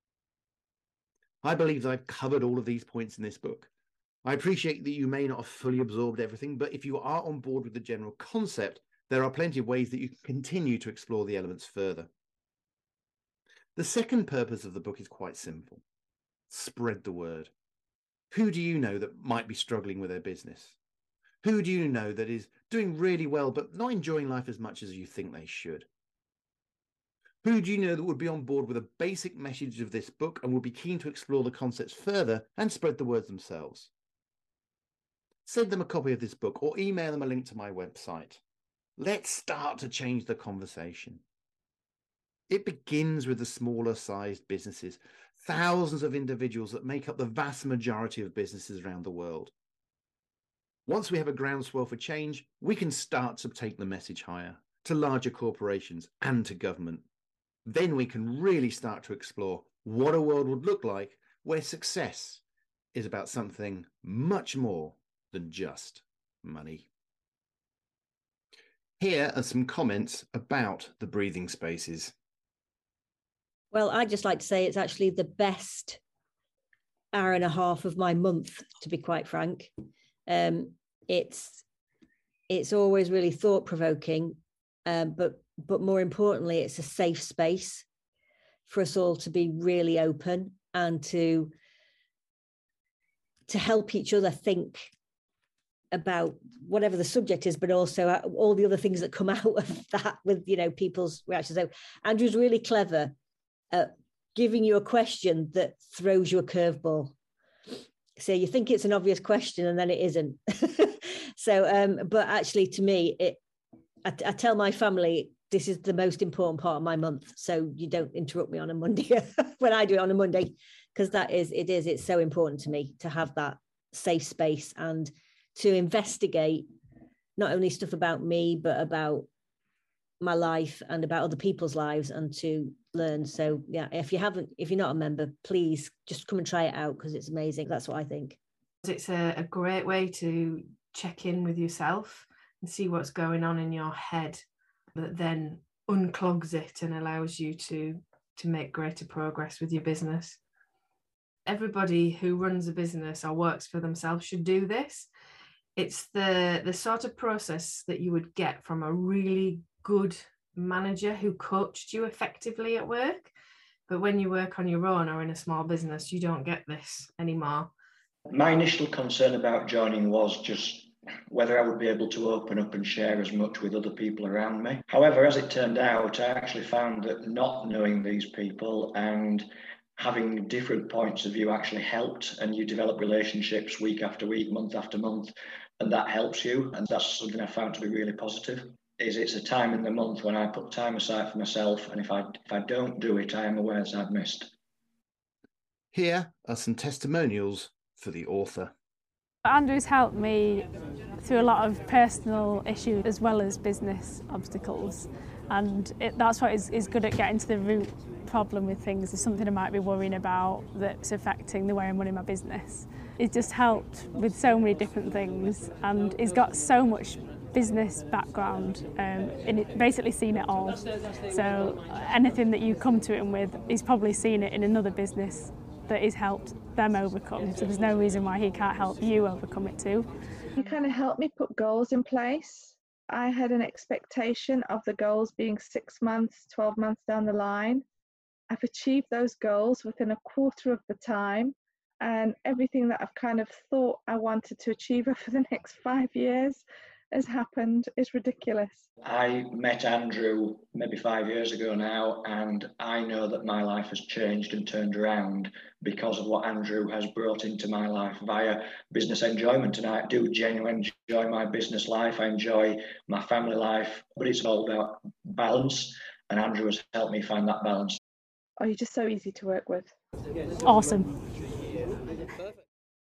I believe that I've covered all of these points in this book. I appreciate that you may not have fully absorbed everything, but if you are on board with the general concept, there are plenty of ways that you can continue to explore the elements further. The second purpose of the book is quite simple. Spread the word. Who do you know that might be struggling with their business? Who do you know that is doing really well, but not enjoying life as much as you think they should? Who do you know that would be on board with a basic message of this book and would be keen to explore the concepts further and spread the word themselves? Send them a copy of this book or email them a link to my website. Let's start to change the conversation. It begins with the smaller sized businesses, thousands of individuals that make up the vast majority of businesses around the world. Once we have a groundswell for change, we can start to take the message higher, to larger corporations and to government. Then we can really start to explore what a world would look like where success is about something much more than just money. Here are some comments about the breathing spaces. Well, I'd just like to say it's actually the best hour and a half of my month, to be quite frank. It's always really thought-provoking, but more importantly, it's a safe space for us all to be really open and to help each other think about whatever the subject is, but also all the other things that come out of that with, people's reactions. So Andrew's really clever at giving you a question that throws you a curveball. So you think it's an obvious question and then it isn't. So, but actually to me, I tell my family, this is the most important part of my month. So you don't interrupt me on a Monday when I do it on a Monday, because it's so important to me to have that safe space and to investigate not only stuff about me, but about my life and about other people's lives, and to learn. So yeah, if you're not a member, please just come and try it out, because it's amazing. That's what I think. It's a great way to check in with yourself and see what's going on in your head, that then unclogs it and allows you to make greater progress with your business. Everybody who runs a business or works for themselves should do this. It's the sort of process that you would get from a really good manager who coached you effectively at work. But when you work on your own or in a small business, you don't get this anymore. My initial concern about joining was just whether I would be able to open up and share as much with other people around me. However, as it turned out, I actually found that not knowing these people and having different points of view actually helped, and you develop relationships week after week, month after month, and that helps you. And that's something I found to be really positive. It's a time in the month when I put time aside for myself, and if I don't do it, I am aware that I've missed. Here are some testimonials for the author. Andrew's helped me through a lot of personal issues as well as business obstacles, and that's what is good at getting to the root problem with things. There's something I might be worrying about that's affecting the way I'm running my business. It's just helped with so many different things, and he's got so much business background and it basically seen it all. So anything that you come to him with, he's probably seen it in another business that he's helped them overcome. So there's no reason why he can't help you overcome it too. He kind of helped me put goals in place. I had an expectation of the goals being 6 months, 12 months down the line. I've achieved those goals within a quarter of the time, and everything that I've kind of thought I wanted to achieve over the next 5 years has happened. It's ridiculous. I met Andrew maybe 5 years ago now, and I know that my life has changed and turned around because of what Andrew has brought into my life via business enjoyment. And I do genuinely enjoy my business life. I enjoy my family life, but it's all about balance, and Andrew has helped me find that balance. Oh, you're just so easy to work with. Awesome.